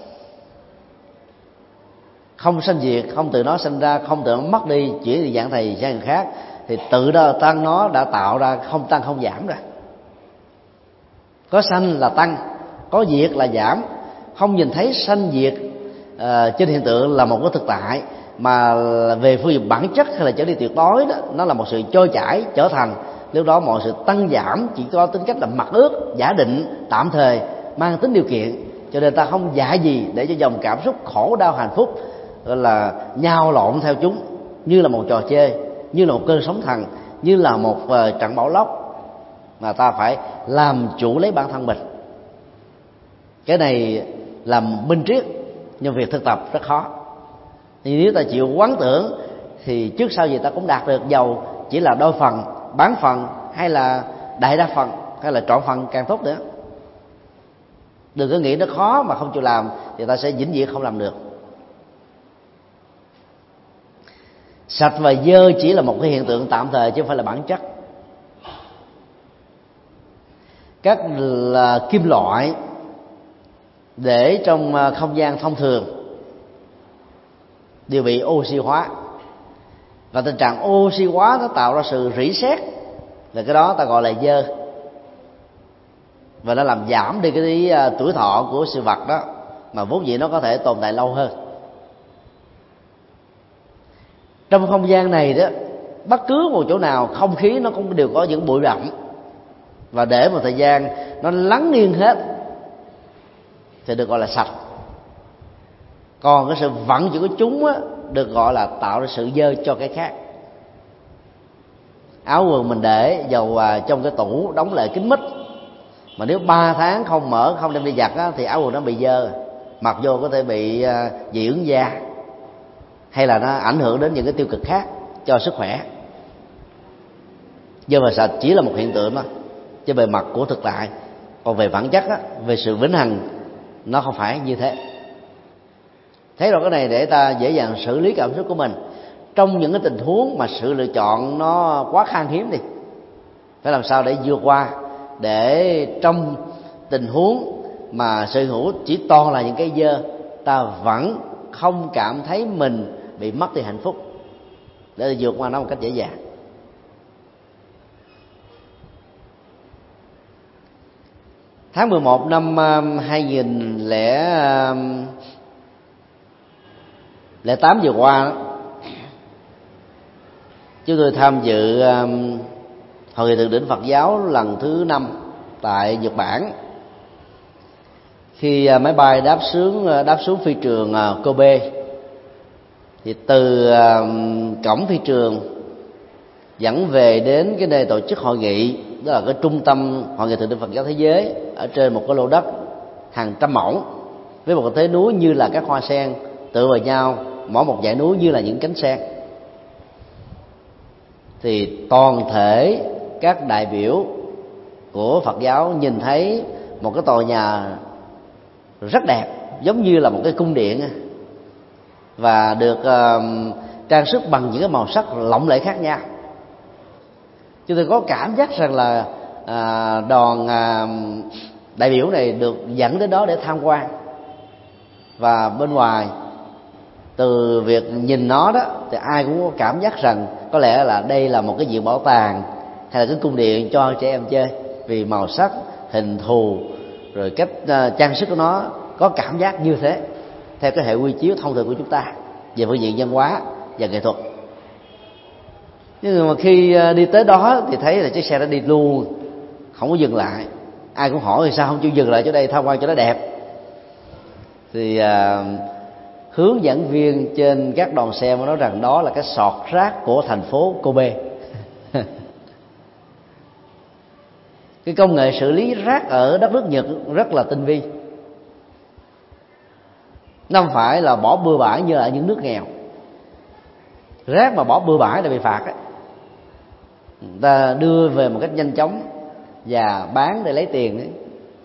Không sanh diệt, không từ nó sinh ra, không từ nó mất đi, chuyển từ dạng thầy sang người khác, thì tự đó tăng nó đã tạo ra không tăng không giảm rồi. Có sanh là tăng, có diệt là giảm. Không nhìn thấy sanh diệt trên hiện tượng là một cái thực tại, mà về phương diện bản chất hay là trở đi tuyệt đối đó, nó là một sự trôi chảy trở thành. Lúc đó mọi sự tăng giảm chỉ có tính cách là mặc ước, giả định, tạm thời, mang tính điều kiện. Cho nên ta không dạy gì để cho dòng cảm xúc khổ đau hạnh phúc gọi là nhào lộn theo chúng, như là một trò chơi, như là một cơn sóng thần, như là một trận bão lốc, mà ta phải làm chủ lấy bản thân mình. Cái này làm minh triết, nhưng việc thực tập rất khó. Nhưng nếu ta chịu quán tưởng thì trước sau gì ta cũng đạt được, dầu chỉ là đôi phần, bán phần, hay là đại đa phần, hay là trọn phần càng tốt nữa. Đừng có nghĩ nó khó mà không chịu làm, thì ta sẽ vĩnh viễn không làm được. Sạch và dơ chỉ là một cái hiện tượng tạm thời, chứ không phải là bản chất. Các là kim loại để trong không gian thông thường đều bị oxy hóa, và tình trạng oxy hóa nó tạo ra sự rỉ sét, là cái đó ta gọi là dơ, và nó làm giảm đi cái tuổi thọ của sự vật đó, mà vốn dĩ nó có thể tồn tại lâu hơn. Trong không gian này đó, bất cứ một chỗ nào không khí nó cũng đều có những bụi bặm, và để một thời gian nó lắng nghiêng hết thì được gọi là sạch. Còn cái sự vận chuyển của chúng á, được gọi là tạo ra sự dơ cho cái khác. Áo quần mình để dầu trong cái tủ đóng lại kín mít, mà nếu 3 tháng không mở, không đem đi giặt á, thì áo quần nó bị dơ, mặc vô có thể bị dị ứng da, hay là nó ảnh hưởng đến những cái tiêu cực khác cho sức khỏe. Dơ và sạch chỉ là một hiện tượng thôi, chứ bề mặt của thực tại. Còn về bản chất á, về sự vĩnh hằng, nó không phải như thế. Thấy rồi cái này để ta dễ dàng xử lý cảm xúc của mình trong những cái tình huống mà sự lựa chọn nó quá khan hiếm đi. Phải làm sao để vượt qua, để trong tình huống mà sở hữu chỉ toàn là những cái dơ, ta vẫn không cảm thấy mình bị mất đi hạnh phúc, để vượt qua nó một cách dễ dàng. Tháng 11 năm 2008 vừa qua, chúng tôi tham dự Hội nghị thượng đỉnh Phật giáo lần thứ 5 tại Nhật Bản. Khi máy bay đáp xuống phi trường Kobe, thì từ cổng phi trường dẫn về đến cái nơi tổ chức hội nghị, đó là cái trung tâm Hội nghị thượng đỉnh Phật giáo thế giới, ở trên một cái lô đất hàng trăm mẫu, với một cái thế núi như là các hoa sen tựa vào nhau, mỗi một dãy núi như là những cánh sen. Thì toàn thể các đại biểu của Phật giáo nhìn thấy một cái tòa nhà rất đẹp, giống như là một cái cung điện, và được trang sức bằng những cái màu sắc lộng lẫy khác nhau. Chúng tôi có cảm giác rằng là đoàn đại biểu này được dẫn đến đó để tham quan, và bên ngoài từ việc nhìn nó đó thì ai cũng có cảm giác rằng có lẽ là đây là một cái viện bảo tàng hay là cái cung điện cho trẻ em chơi, vì màu sắc, hình thù, rồi cách trang sức của nó có cảm giác như thế, theo cái hệ quy chiếu thông thường của chúng ta về phương diện văn hóa và nghệ thuật. Nhưng mà khi đi tới đó thì thấy là chiếc xe đã đi luôn, không có dừng lại. Ai cũng hỏi sao không chịu dừng lại chỗ đây tham quan cho nó đẹp. Thì hướng dẫn viên trên các đoàn xe mới nói rằng đó là cái sọt rác của thành phố Kobe. Cái công nghệ xử lý rác ở đất nước Nhật rất là tinh vi. Nó không phải là bỏ bừa bãi như ở những nước nghèo. Rác mà bỏ bừa bãi là bị phạt ấy. Người ta đưa về một cách nhanh chóng, và bán để lấy tiền ấy.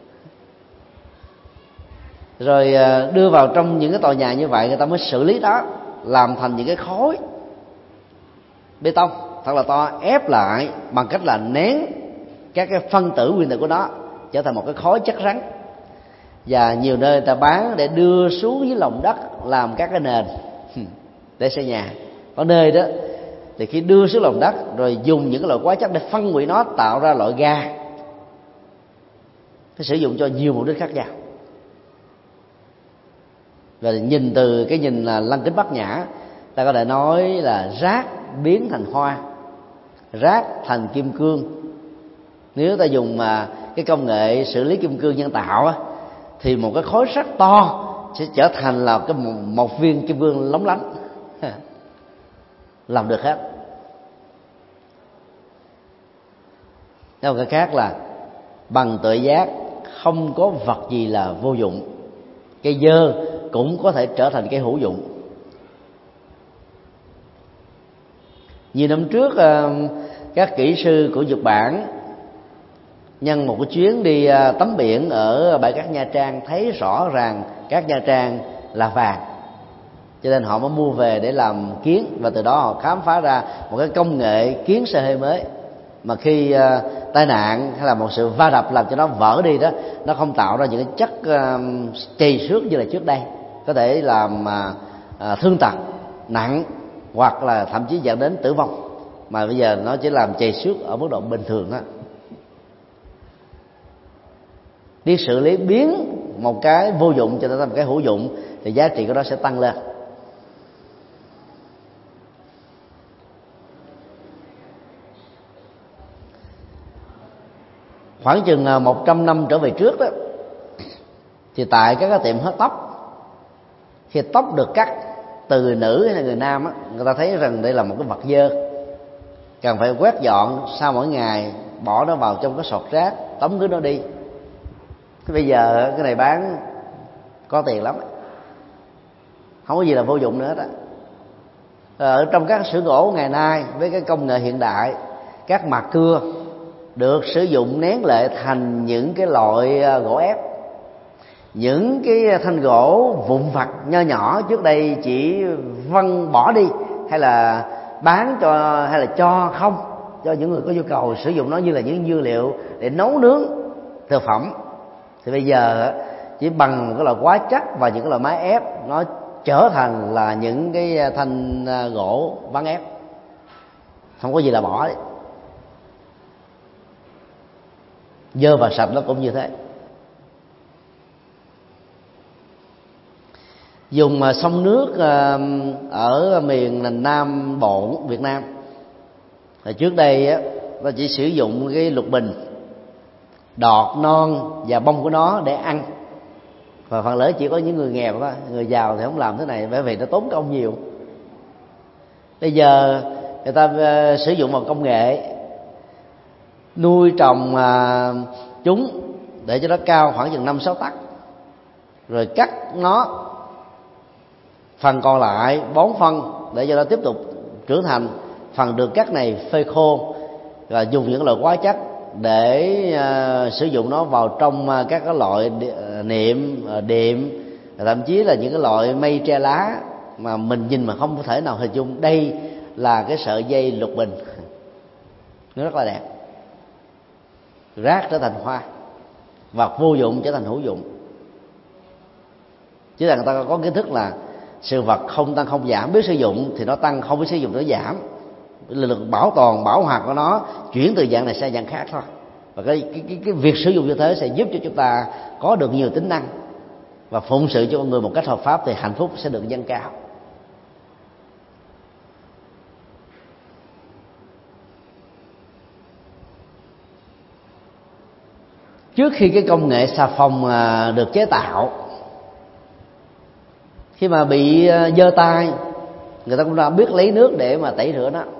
Rồi đưa vào trong những cái tòa nhà như vậy, người ta mới xử lý đó, làm thành những cái khối bê tông thật là to, ép lại bằng cách là nén các cái phân tử nguyên tử của nó trở thành một cái khối chất rắn. Và nhiều nơi người ta bán để đưa xuống dưới lòng đất làm các cái nền để xây nhà. Có nơi đó thì khi đưa xuống lòng đất rồi dùng những cái loại hóa chất để phân hủy nó, tạo ra loại ga, phải sử dụng cho nhiều mục đích khác nhau. Và nhìn từ cái nhìn là lăng kính bát nhã, ta có thể nói là rác biến thành hoa, rác thành kim cương. Nếu ta dùng cái công nghệ xử lý kim cương nhân tạo á, thì một cái khối sắt to sẽ trở thành là một viên kim cương lóng lánh. Làm được hết. Nói một cái khác là bằng tuệ giác không có vật gì là vô dụng. Cây dơ cũng có thể trở thành cây hữu dụng. Nhiều năm trước, các kỹ sư của Nhật Bản nhân một cái chuyến đi tắm biển ở bãi cát Nha Trang, thấy rõ ràng cát Nha Trang là vàng, cho nên họ mới mua về để làm kiến. Và từ đó họ khám phá ra một cái công nghệ kiến xe hơi mới, mà khi tai nạn hay là một sự va đập làm cho nó vỡ đi đó, nó không tạo ra những cái chất trầy xước như là trước đây, có thể làm thương tật nặng hoặc là thậm chí dẫn đến tử vong, mà bây giờ nó chỉ làm trầy xước ở mức độ bình thường đó. Biết xử lý biến một cái vô dụng cho nó thành một cái hữu dụng thì giá trị của nó sẽ tăng lên. Khoảng chừng 100 năm trở về trước đó, thì tại các cái tiệm hớt tóc, khi tóc được cắt từ người nữ hay là người nam á, người ta thấy rằng đây là một cái vật dơ, cần phải quét dọn sau mỗi ngày, bỏ nó vào trong cái sọt rác, tống khứ nó đi. Thế bây giờ cái này bán có tiền lắm, không có gì là vô dụng nữa đó. Ở trong các xưởng gỗ ngày nay với cái công nghệ hiện đại, các mặt cưa được sử dụng nén lại thành những cái loại gỗ ép. Những cái thanh gỗ vụn vặt nho nhỏ trước đây chỉ văng bỏ đi, hay là bán cho, hay là cho không cho những người có nhu cầu sử dụng nó như là những dư liệu để nấu nướng thực phẩm, thì bây giờ chỉ bằng một cái loại hóa chất và những cái loại máy ép, nó trở thành là những cái thanh gỗ ván ép, không có gì là bỏ đấy. Dơ và sạch nó cũng như thế. Dùng sông nước ở miền Nam Bộ Việt Nam, thì trước đây á, nó chỉ sử dụng cái lục bình, đọt non và bông của nó để ăn, và phần lớn chỉ có những người nghèo đó, người giàu thì không làm thế này bởi vì nó tốn công nhiều. Bây giờ người ta sử dụng một công nghệ nuôi trồng chúng để cho nó cao khoảng chừng 5-6 tấc, rồi cắt nó, phần còn lại bón phân để cho nó tiếp tục trưởng thành. Phần được cắt này phơi khô và dùng những loại hóa chất để sử dụng nó vào trong các cái loại niệm, đệm, thậm chí là những cái loại mây tre lá mà mình nhìn mà không thể nào hình dung đây là cái sợi dây lục bình. Nó rất là đẹp. Rác trở thành hoa, vật vô dụng trở thành hữu dụng. Chứ là người ta có kiến thức là sự vật không tăng không giảm, biết sử dụng thì nó tăng, không biết sử dụng nó giảm. Lực bảo toàn, bảo hoạt của nó chuyển từ dạng này sang dạng khác thôi. Và cái việc sử dụng như thế sẽ giúp cho chúng ta có được nhiều tính năng và phụng sự cho con người một cách hợp pháp, thì hạnh phúc sẽ được nâng cao. Trước khi cái công nghệ xà phòng được chế tạo, khi mà bị dơ tay, người ta cũng đã biết lấy nước để mà tẩy rửa nó.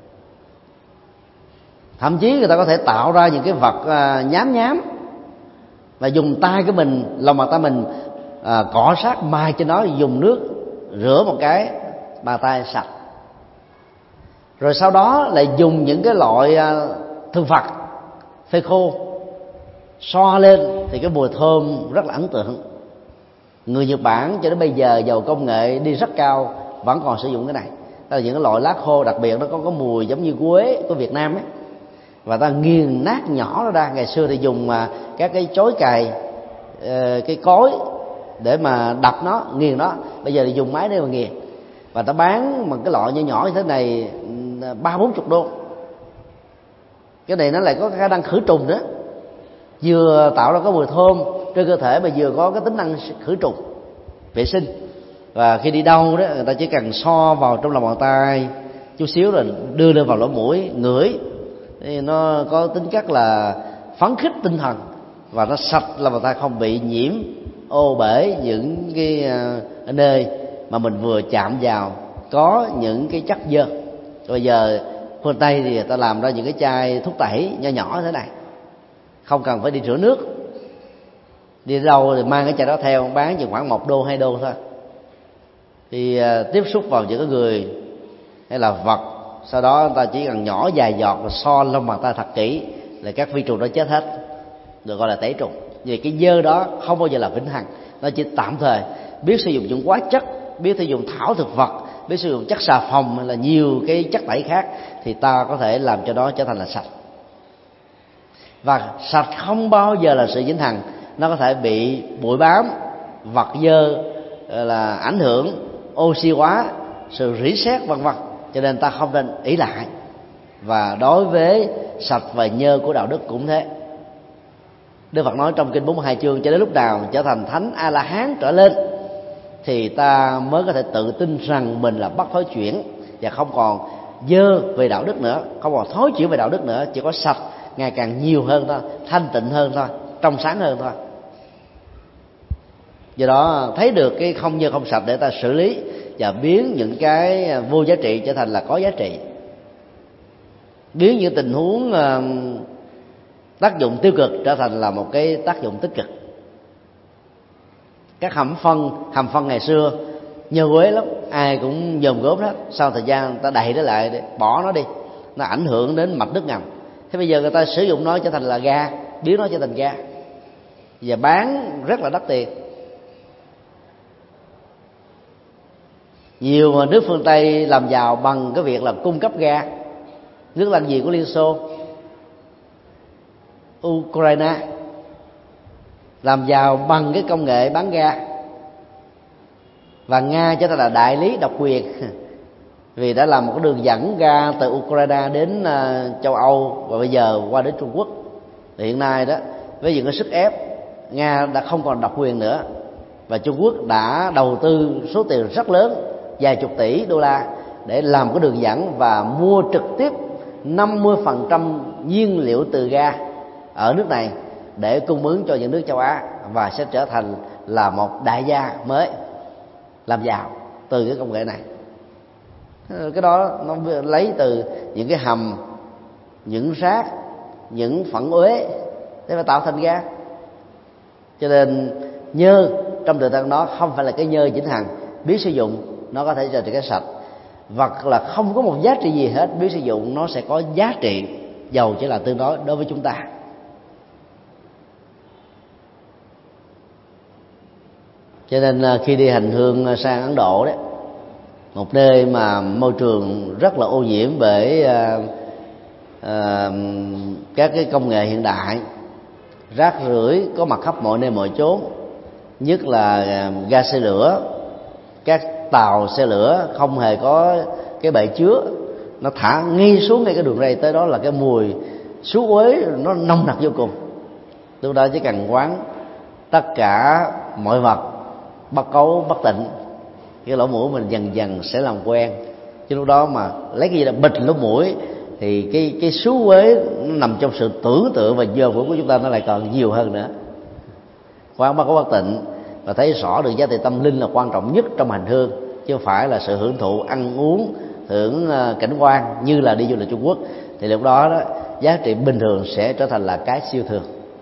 Thậm chí người ta có thể tạo ra những cái vật nhám nhám và dùng tay của mình, lòng bàn tay mình cọ sát mai trên nó, dùng nước rửa một cái, bàn tay sạch. Rồi sau đó lại dùng những cái loại thực vật phơi khô xoa lên thì cái mùi thơm rất là ấn tượng. Người Nhật Bản cho đến bây giờ giàu công nghệ đi rất cao vẫn còn sử dụng cái này. Đó là những cái loại lá khô đặc biệt, nó có mùi giống như quế của Việt Nam ấy, và ta nghiền nát nhỏ nó ra. Ngày xưa thì dùng các cái chối cày, cái cối để mà đập nó, nghiền nó. Bây giờ thì dùng máy để mà nghiền, và ta bán bằng cái loại nhỏ nhỏ như thế này 30-40 đô. Cái này nó lại có khả năng khử trùng đó, vừa tạo ra có mùi thơm trên cơ thể mà vừa có cái tính năng khử trùng vệ sinh. Và khi đi đâu đó, người ta chỉ cần so vào trong lòng bàn tay chút xíu rồi đưa lên vào lỗ mũi ngửi, thì nó có tính chất là phấn khích tinh thần, và nó sạch lòng bàn tay, không bị nhiễm ô bể những cái nơi mà mình vừa chạm vào có những cái chất dơ. Bây giờ phương Tây thì người ta làm ra những cái chai thuốc tẩy nhỏ nhỏ thế này, không cần phải đi rửa nước, đi đâu thì mang cái chai đó theo, bán chỉ khoảng $1-2 thôi. Thì tiếp xúc vào những cái người hay là vật, sau đó người ta chỉ cần nhỏ vài giọt rồi so lông bàn tay thật kỹ là các vi trùng đó chết hết, được gọi là tẩy trùng. Vì cái dơ đó không bao giờ là vĩnh hằng, nó chỉ tạm thời. Biết sử dụng những hóa chất, biết sử dụng thảo thực vật, biết sử dụng chất xà phòng hay là nhiều cái chất tẩy khác, thì ta có thể làm cho nó trở thành là sạch. Và sạch không bao giờ là sự vĩnh hằng, nó có thể bị bụi bám, vật dơ là ảnh hưởng, oxy hóa, sự rỉ sét vân vân. Cho nên ta không nên ỷ lại. Và đối với sạch và nhơ của đạo đức cũng thế. Đức Phật nói trong kinh 42 chương, cho đến lúc nào trở thành thánh A La Hán trở lên thì ta mới có thể tự tin rằng mình là bất thối chuyển và không còn dơ về đạo đức nữa, không còn thối chuyển về đạo đức nữa, chỉ có sạch ngày càng nhiều hơn thôi, thanh tịnh hơn thôi, trong sáng hơn thôi. Do đó thấy được cái không dơ không sạch để ta xử lý và biến những cái vô giá trị trở thành là có giá trị, biến những tình huống tác dụng tiêu cực trở thành là một cái tác dụng tích cực. Các hầm phân ngày xưa nhơ quế lắm, ai cũng dòm gốm hết. Sau thời gian người ta đậy nó lại để bỏ nó đi, nó ảnh hưởng đến mạch nước ngầm. Thế bây giờ người ta sử dụng nó trở thành là ga, biến nó trở thành ga và bán rất là đắt tiền. Nhiều nước phương Tây làm giàu bằng cái việc là cung cấp ga. Nước láng giềng của Liên Xô, Ukraine, làm giàu bằng cái công nghệ bán ga. Và Nga trở thành là đại lý độc quyền vì đã làm một cái đường dẫn ga từ Ukraine đến châu Âu và bây giờ qua đến Trung Quốc. Thì hiện nay đó, với những cái sức ép, Nga đã không còn độc quyền nữa, và Trung Quốc đã đầu tư số tiền rất lớn, vài chục tỷ đô la để làm cái đường dẫn và mua trực tiếp 50% nhiên liệu từ ga ở nước này để cung ứng cho những nước châu Á, và sẽ trở thành là một đại gia mới làm giàu từ cái công nghệ này. Cái đó nó lấy từ những cái hầm, những rác, những phẫn uế để mà tạo thành ga. Cho nên nhơ trong tự thân đó không phải là cái nhơ vĩnh hằng, biết sử dụng nó có thể trở thành cái sạch. Vật là không có một giá trị gì hết, biết sử dụng nó sẽ có giá trị, dầu chỉ là tương đối đối với chúng ta. Cho nên khi đi hành hương sang Ấn Độ đấy, một nơi mà môi trường rất là ô nhiễm bởi các cái công nghệ hiện đại, rác rưởi có mặt khắp mọi nơi mọi chốn, nhất là ga xe lửa, các tàu xe lửa không hề có cái bể chứa, nó thả ngay xuống ngay cái đường ray, tới đó là cái mùi xú uế nó nồng nặc vô cùng. Lúc đó chỉ cần quán tất cả mọi vật bất cấu bất tịnh, cái lỗ mũi mình dần dần sẽ làm quen. Chứ lúc đó mà lấy cái gì là bịt lỗ mũi thì cái xú uế nó nằm trong sự tưởng tượng và dơ mũi của chúng ta nó lại còn nhiều hơn nữa. Quán bất cấu bất tịnh và thấy rõ được giá trị tâm linh là quan trọng nhất trong hành hương, chứ không phải là sự hưởng thụ ăn uống, hưởng cảnh quan như là đi du lịch Trung Quốc. Thì lúc đó, giá trị bình thường sẽ trở thành là cái siêu thường.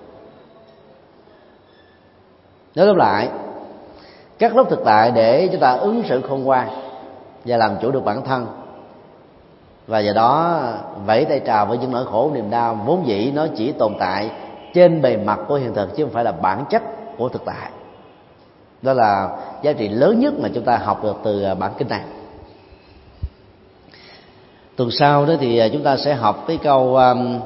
Nói tóm lại, các lớp thực tại để chúng ta ứng xử khôn ngoan và làm chủ được bản thân Và do đó vẫy tay chào với những nỗi khổ niềm đau vốn dĩ nó chỉ tồn tại trên bề mặt của hiện thực chứ không phải là bản chất của thực tại. Đó là giá trị lớn nhất mà chúng ta học được từ bản kinh này. Tuần sau đó thì chúng ta sẽ học cái câu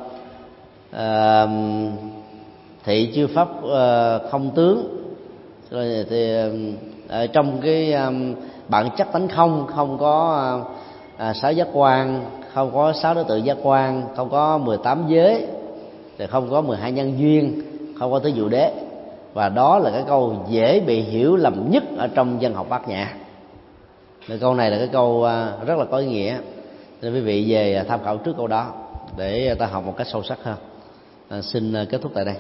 thị chư pháp không tướng. Rồi thì trong cái bản chất tánh không có 6 giác quan, không có 6 đối tượng giác quan, không có 18 giới, thì không có 12 nhân duyên, không có tứ diệu đế. Và đó là cái câu dễ bị hiểu lầm nhất ở trong văn học Bát Nhã. Cái câu này là cái câu rất là có ý nghĩa, nên quý vị về tham khảo trước câu đó để ta học một cách sâu sắc hơn. Xin kết thúc tại đây.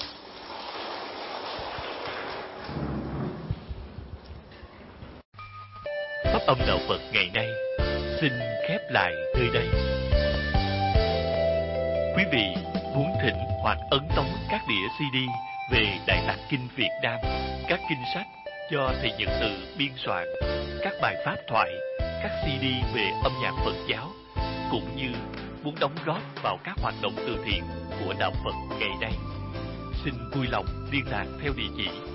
Pháp âm đạo Phật ngày nay xin khép lại nơi đây. Quý vị muốn thỉnh hoặc ấn tống các đĩa CD về Đại Tạng Kinh Việt Nam, các kinh sách do thầy Nhật Từ biên soạn, các bài pháp thoại, các CD về âm nhạc Phật giáo, cũng như muốn đóng góp vào các hoạt động từ thiện của đạo Phật ngày nay, xin vui lòng liên lạc theo địa chỉ